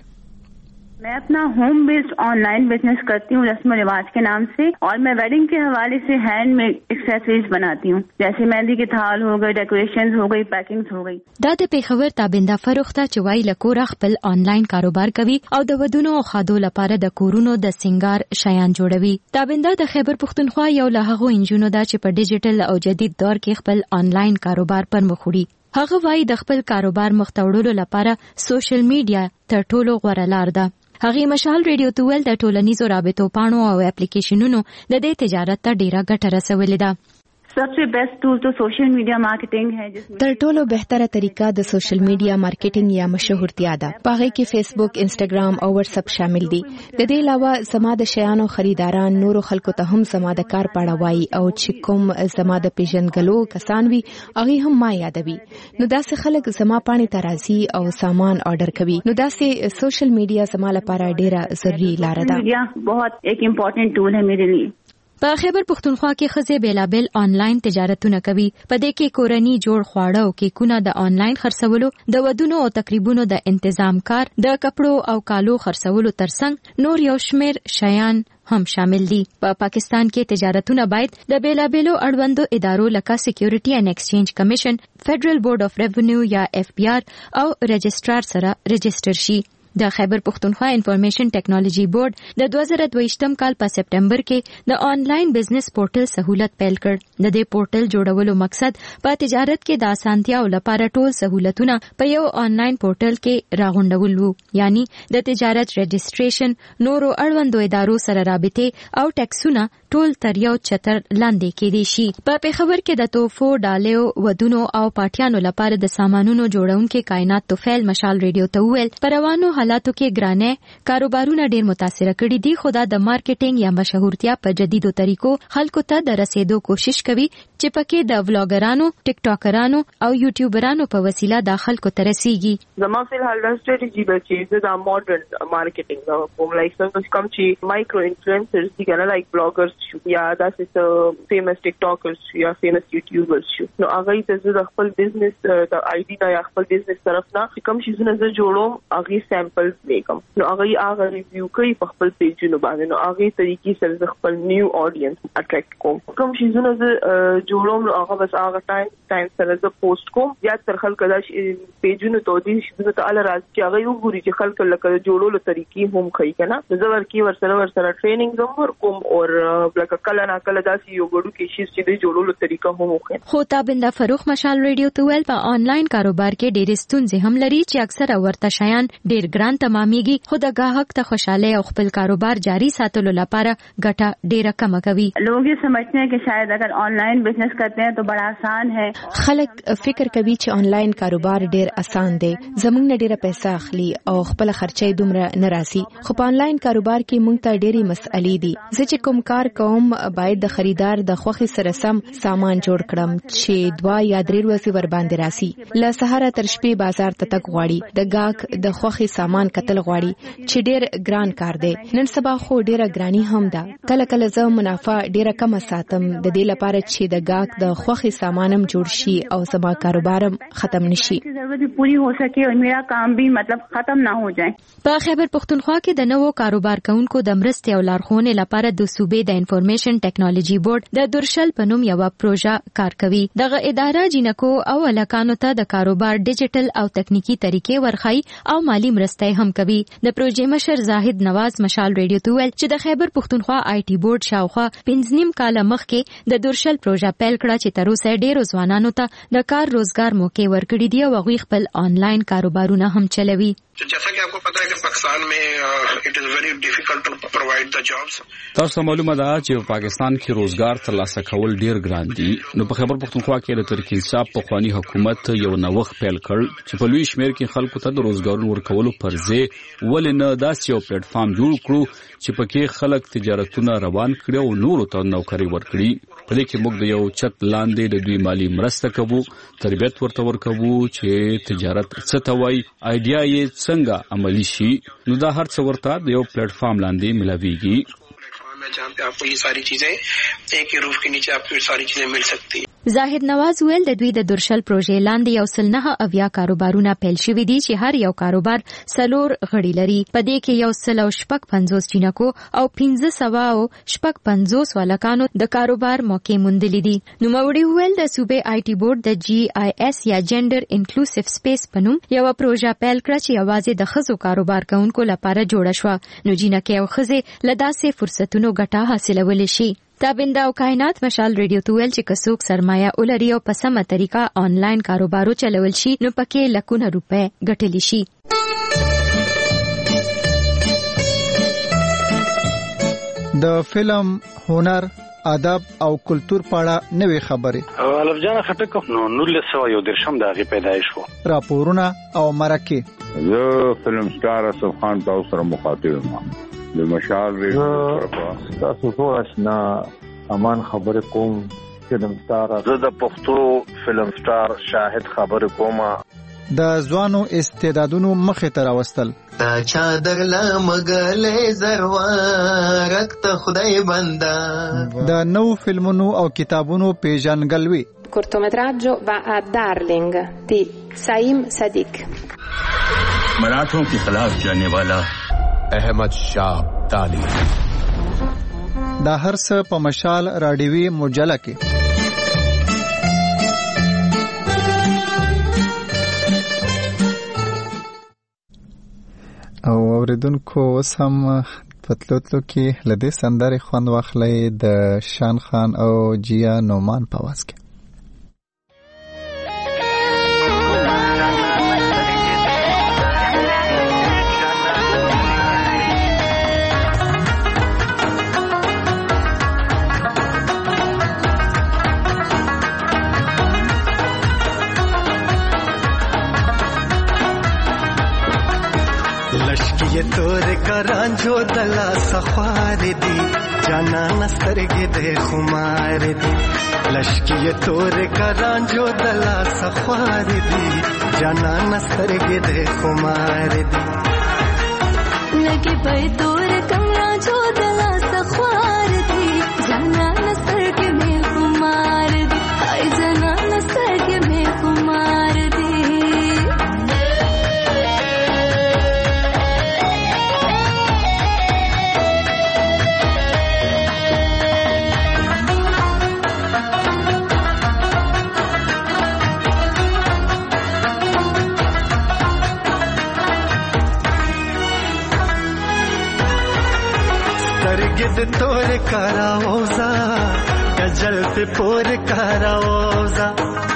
मैं अपना home based online business करती हूँ रस्म रिवाज के नाम से, और मैं वेडिंग के हवाले से हैंडमेड एक्सेसरीज बनाती हूँ, जैसे मेहंदी के थाल हो गए, डेकोरेशंस हो गई, पैकिंग्स हो गई. دا د پیښور تابنده فروخته چې وای له کور خپل آنلاین کاروبار کوي او د ودونو او خادو لپاره د کورونو د سنگار شیان جوړوي. تابنده د خیبر پښتونخوا یو له هغو انجونو دا چې په ډیجیټل او جدید دور کې خپل آنلاین کاروبار پر مخ وړي. هغه وای د خپل کاروبار مخ ته وړلو لپاره سوشل میډیا تر ټولو غوره لار ده. هغه مشال رادیو ته ول د ټولنیزو رابطو پاڼو او اپلیکیشنونو د دې تجارت ته ډیره ګټه رسولې ده. सबसे बेस्ट टूल तो सोशल मीडिया मार्केटिंग है, जिसमें تر ټولو بهتره طریقه د سوشل میډیا مارکیټینګ یا مشهورتیا ده. پاغه کې فیسبوک، انسټاګرام او واتس اپ شامل دي. د دې علاوه زما د شیانو خریداران نورو خلکو ته هم زما د کار پاړه وایي او چې کوم زما د پیژنګلو کسان وي هغه هم ما یادوي. نو داسې خلک زما پاڼې ته راځي او سامان آرډر کوي. نو داسې سوشل میډیا زما لپاره ډیره ضروري لار ده. میډیا बहुत एक इम्पोर्टेंट टूल है मेरे लिए. په خیبر پښتونخوا کې خزه بیلابل آنلاین تجارتونه کوي. په دې کې کورنی جوړ خواړه او کیکونه د آنلاین خرڅولو، د ودونو او تقریبونو د تنظیم کار، د کپړو او کالو خرڅولو ترڅنګ نور یو شمیر شیان هم شامل دي. په پاکستان کې تجارتونه باید د بیلابلو اړوندو ادارو لکه سکیورټي اینڈ ایکسچینج کمیشن، فیډرل بورډ اف ریونیو یا FBR او رجسترار سره رجستر شي. د خیبر پښتونخوا انفارمیشن ټیکنالوژي بورډ د 2022م کال په سپټمبر کې د آنلاین بزنس پورټل سہولت پیل کړ. د دې پورټل جوړولو مقصد په تجارت کې د اسانتیاو لپاره ټول سہولتونه په یو آنلاین پورټل کې راغونډول وو، یعنی د تجارت رجستریشن، نورو اړوندو ادارو سره رابطه او ټیکسونه ټول تر یو چتر لاندې کېدي شي. په پیښور کې د توفو، ډالیو، ودونو او پاټیانو لپاره د سامانونو جوړونکو کائنات توفیل مشال رادیو ته ویل پروانو حالاتو کې ګرانه کاروبارونه ډیر متاثر کړي دي، خو دا د مارکیټینګ یا مشهورتیا په جديدو طریقو خلکو ته د رسیدو کوشش کوي چې پکې د ولاګرانو، ټیک ټاکرانو او یوټیوبرانو په وسیله د خلکو ته رسیږي. زما په حال د ستراتیژي بچي د ماډرن مارکیټینګ کوم لایک څنګه کوم چې مایکرو انفلوئنسرز دي کنه لایک بلاګرز یا داسې فیمس ټیک ټاکرز یا فیمس یوټیوبرز نو هغه ته د خپل بزنس د آی ډي یا خپل بزنس طرف نه کوم شي زنه جوړوم هغه سیمپلز لیکم نو هغه ریویو کوي په خپل پیجونو باندې نو هغه طریقې سره خپل نیو اډینس اټریکټ کوم شي زنه جوړوم هغه بس هغه ټایم سره زه پوسټ کوم یا تر خلکو دا پیجونو ته دي چې ته ال راځي چې هغه یو ګوري چې خلکو لکه جوړولو طریقې هم کوي کنه زه ورسره ټریننګ زمور کوم او لکه کله نه کله داسې یو ګړو کې شي چې د جوړولو طریقه هم وکړي. خو تابنده فروخ مشال ریډیو ته ویل په آنلاین کاروبار کې ډېر ستونزې هم لري چې اکثره ورته شیان ډېر ګران تمامېږي خو د گاهک ته خوشاله او خپل کاروبار جاری ساتلو لپاره ګټه ډېره کم کوي. लोग ये समझते हैं कि शायद अगर ऑनलाइन बिजनेस करते हैं तो बड़ा आसान है. خلک فکر کوي چې آنلاین کاروبار ډېر آسان دی زموږ نه ډېره پیسې اخلي او خپل خرچې دومره نه راځي خو په آنلاین کاروبار کې موږ ته ډېری مسئلې دي. زه چې کوم کار کوم باید د خریدار د خوښې سره سم سامان جوړ کړم چې 2 یا 3 ورځې ور باندې راسي. له سهار تر شپې بازار ته تګ غواړي د گاهک د خوښې سامان کتل غواړي چې ډېر ګران کار دی. نن سبا خو ډېره ګرانی هم ده. کله کله زه منافع ډېره کم ساتم د دې لپاره چې د گاهک د خوښې سامانم جوړ شي او زما کاروبارم ختم نشي. ضرورت پوری हो सके और मेरा काम भी मतलब ختم ना हो जाए. په خیبر پختونخوا کې د نوو کاروبار کوونکو د مرستې او لارښوونې لپاره د صوبې د انفارمیشن ټیکنالوژي بورډ د درشل په نوم یو پروژه کار کوي. دغه اداره جنکو او الکانو ته د کاروبار ډیجیټل او تکنیکی طریقې ورخی او مالی مرستې هم کوي. د پروژې مشر زاهد نواز مشال ریډیو ته ویل چې د خیبر پختونخوا آی ټي بورډ شاوخوا 15 کال مخکې د درشل پروژه پیل کړه چې تر اوسه ډېرو ځوانانو ته د کار روزګار موقع ورکړي دي او هغوی خپل آنلاین کاروبارونه هم چلوي. जैसा कि आपको पता है कि पाकिस्तान में it is very difficult to provide the jobs. تاسو معلومه ده چې په پاکستان کې روزګار ترلاسه کول ډیر ګران دي. نو په خیبر پختونخوا کې د ترکیه صاحب په خواني حکومت یو نوښت پیل کړ چې په لوی شمیر کې خلکو ته د روزګارونو ورکولو پر ځای ولې نه داسې یو پلیټ فارم جوړ کړو چې پکې خلک تجارتونه روان کړي او نورو ته نوکری ورکړي. په دې کې موږ د یو چت لاندې د دوی مالی مرسته کوو تربیت ورته ورکوو چې تجارت څه ته وایي ایډیا یې څنګه عملی شي. نو دا هر څه ورته د یو پلیټ فارم لاندې ملاويږي जहाँ पे आपको ये सारी चीजें एक ही रूफ के नीचे आपको ये सारी चीजें मिल सकती है. زاهد نواز ویل د دوی د درشل پروژې لاندې یو سل نه اویا کاروبارونه پیل شوي دي چې هر یو کاروبار 4 غړي لري. په دې کې یو سل او شپږ 50 جنکو او 1500 او شپږ 50 ولکانو د کاروبار موقع موندلې دي. نو موري ویل د صوبې آی ټي بورډ د GIS یا جندر انکلوسیو سپیس په نوم یو پروژه پیل کړه چې یوازې د ښځو کاروبار کوونکو لپاره جوړه شوه. نو جنکې او ښځې له داسې فرصتونو ګټه حاصلولی شي. تابنده او کائنات مشال ریډیو ته ویل چې کڅوک سرمایه ولري او په سمه طریقه آنلاین کاروبارو چلول شي نو پکې لکونه روپے ګټلی شي. د فلم هنر ادب او کلچر پاړه نوې خبرې الف جان خټک نو 1913 د هغه پیدایش وو. راپورونه او مرکه زه فلم سٹار اسف خان تاسو سره مخاطب یم. د مشال ریډیو تاسو ټول آشنا امان خبر کوم فلم سٹار زه د پښتو فلم سٹار شاهد خبر کوم. د ځوانو استعدادونو مخه ته راوستل تا چا درلا مګلې زروارک ته خدای بندا د نو فلمونو او کتابونو پیژنګلوي. cortometraggio va a Darling di Saim Sadiq. मराठों के खिलाफ जाने वाला احمد شاه ابدالي. دا هر څه په مشال راډیوي مجله کې. او اوریدونکو اوس هم پتلوتلو کې لدې سندرې خوند واخلئ د شان خان او جیا نومان په आवाज کې. ये तोरे करांजो दला सखार दी जाना नस्तरगे दे खुमार दी लश्की ये तोरे करांजो दला सखार दी जाना नस्तरगे दे खुमार दी लगे पे तोरे करांजो दला सखार दी जाना नस्तरगे में खुमार दी आई जाना नस्तरगे में खुमार दी. د تور کاراوزا کجل په پور کاراوزا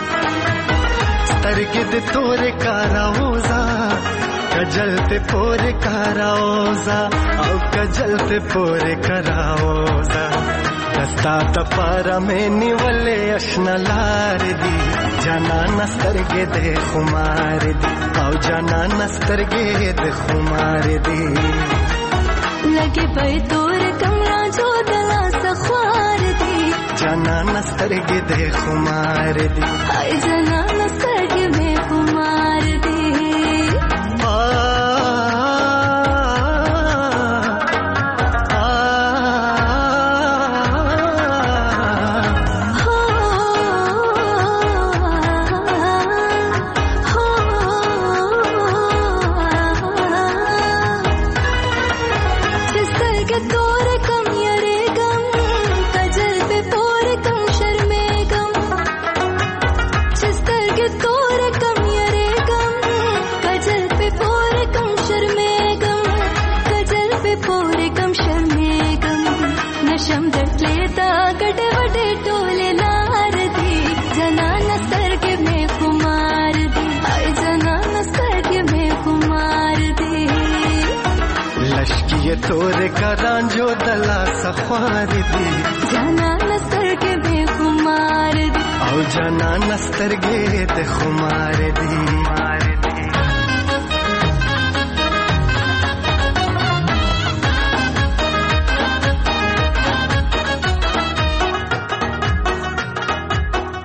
سترګې د تور کاراوزا کجل په پور کاراوزا او کجل په پور کاراوزا دستا تفارا میں نیولے اشنا لار دی جانا نسترگے دے خمار دی او جانا نسترگے دے خمار دی لگے پے تور کمرہ جو دلا سخوار دی جانا نسترگے دے خمار دی آئی جانا نسترگے میں خمار دی تور کران جو دلا سخوار دی جانا نسترگے بے خمار دی او جانا نسترگے تے خمار دی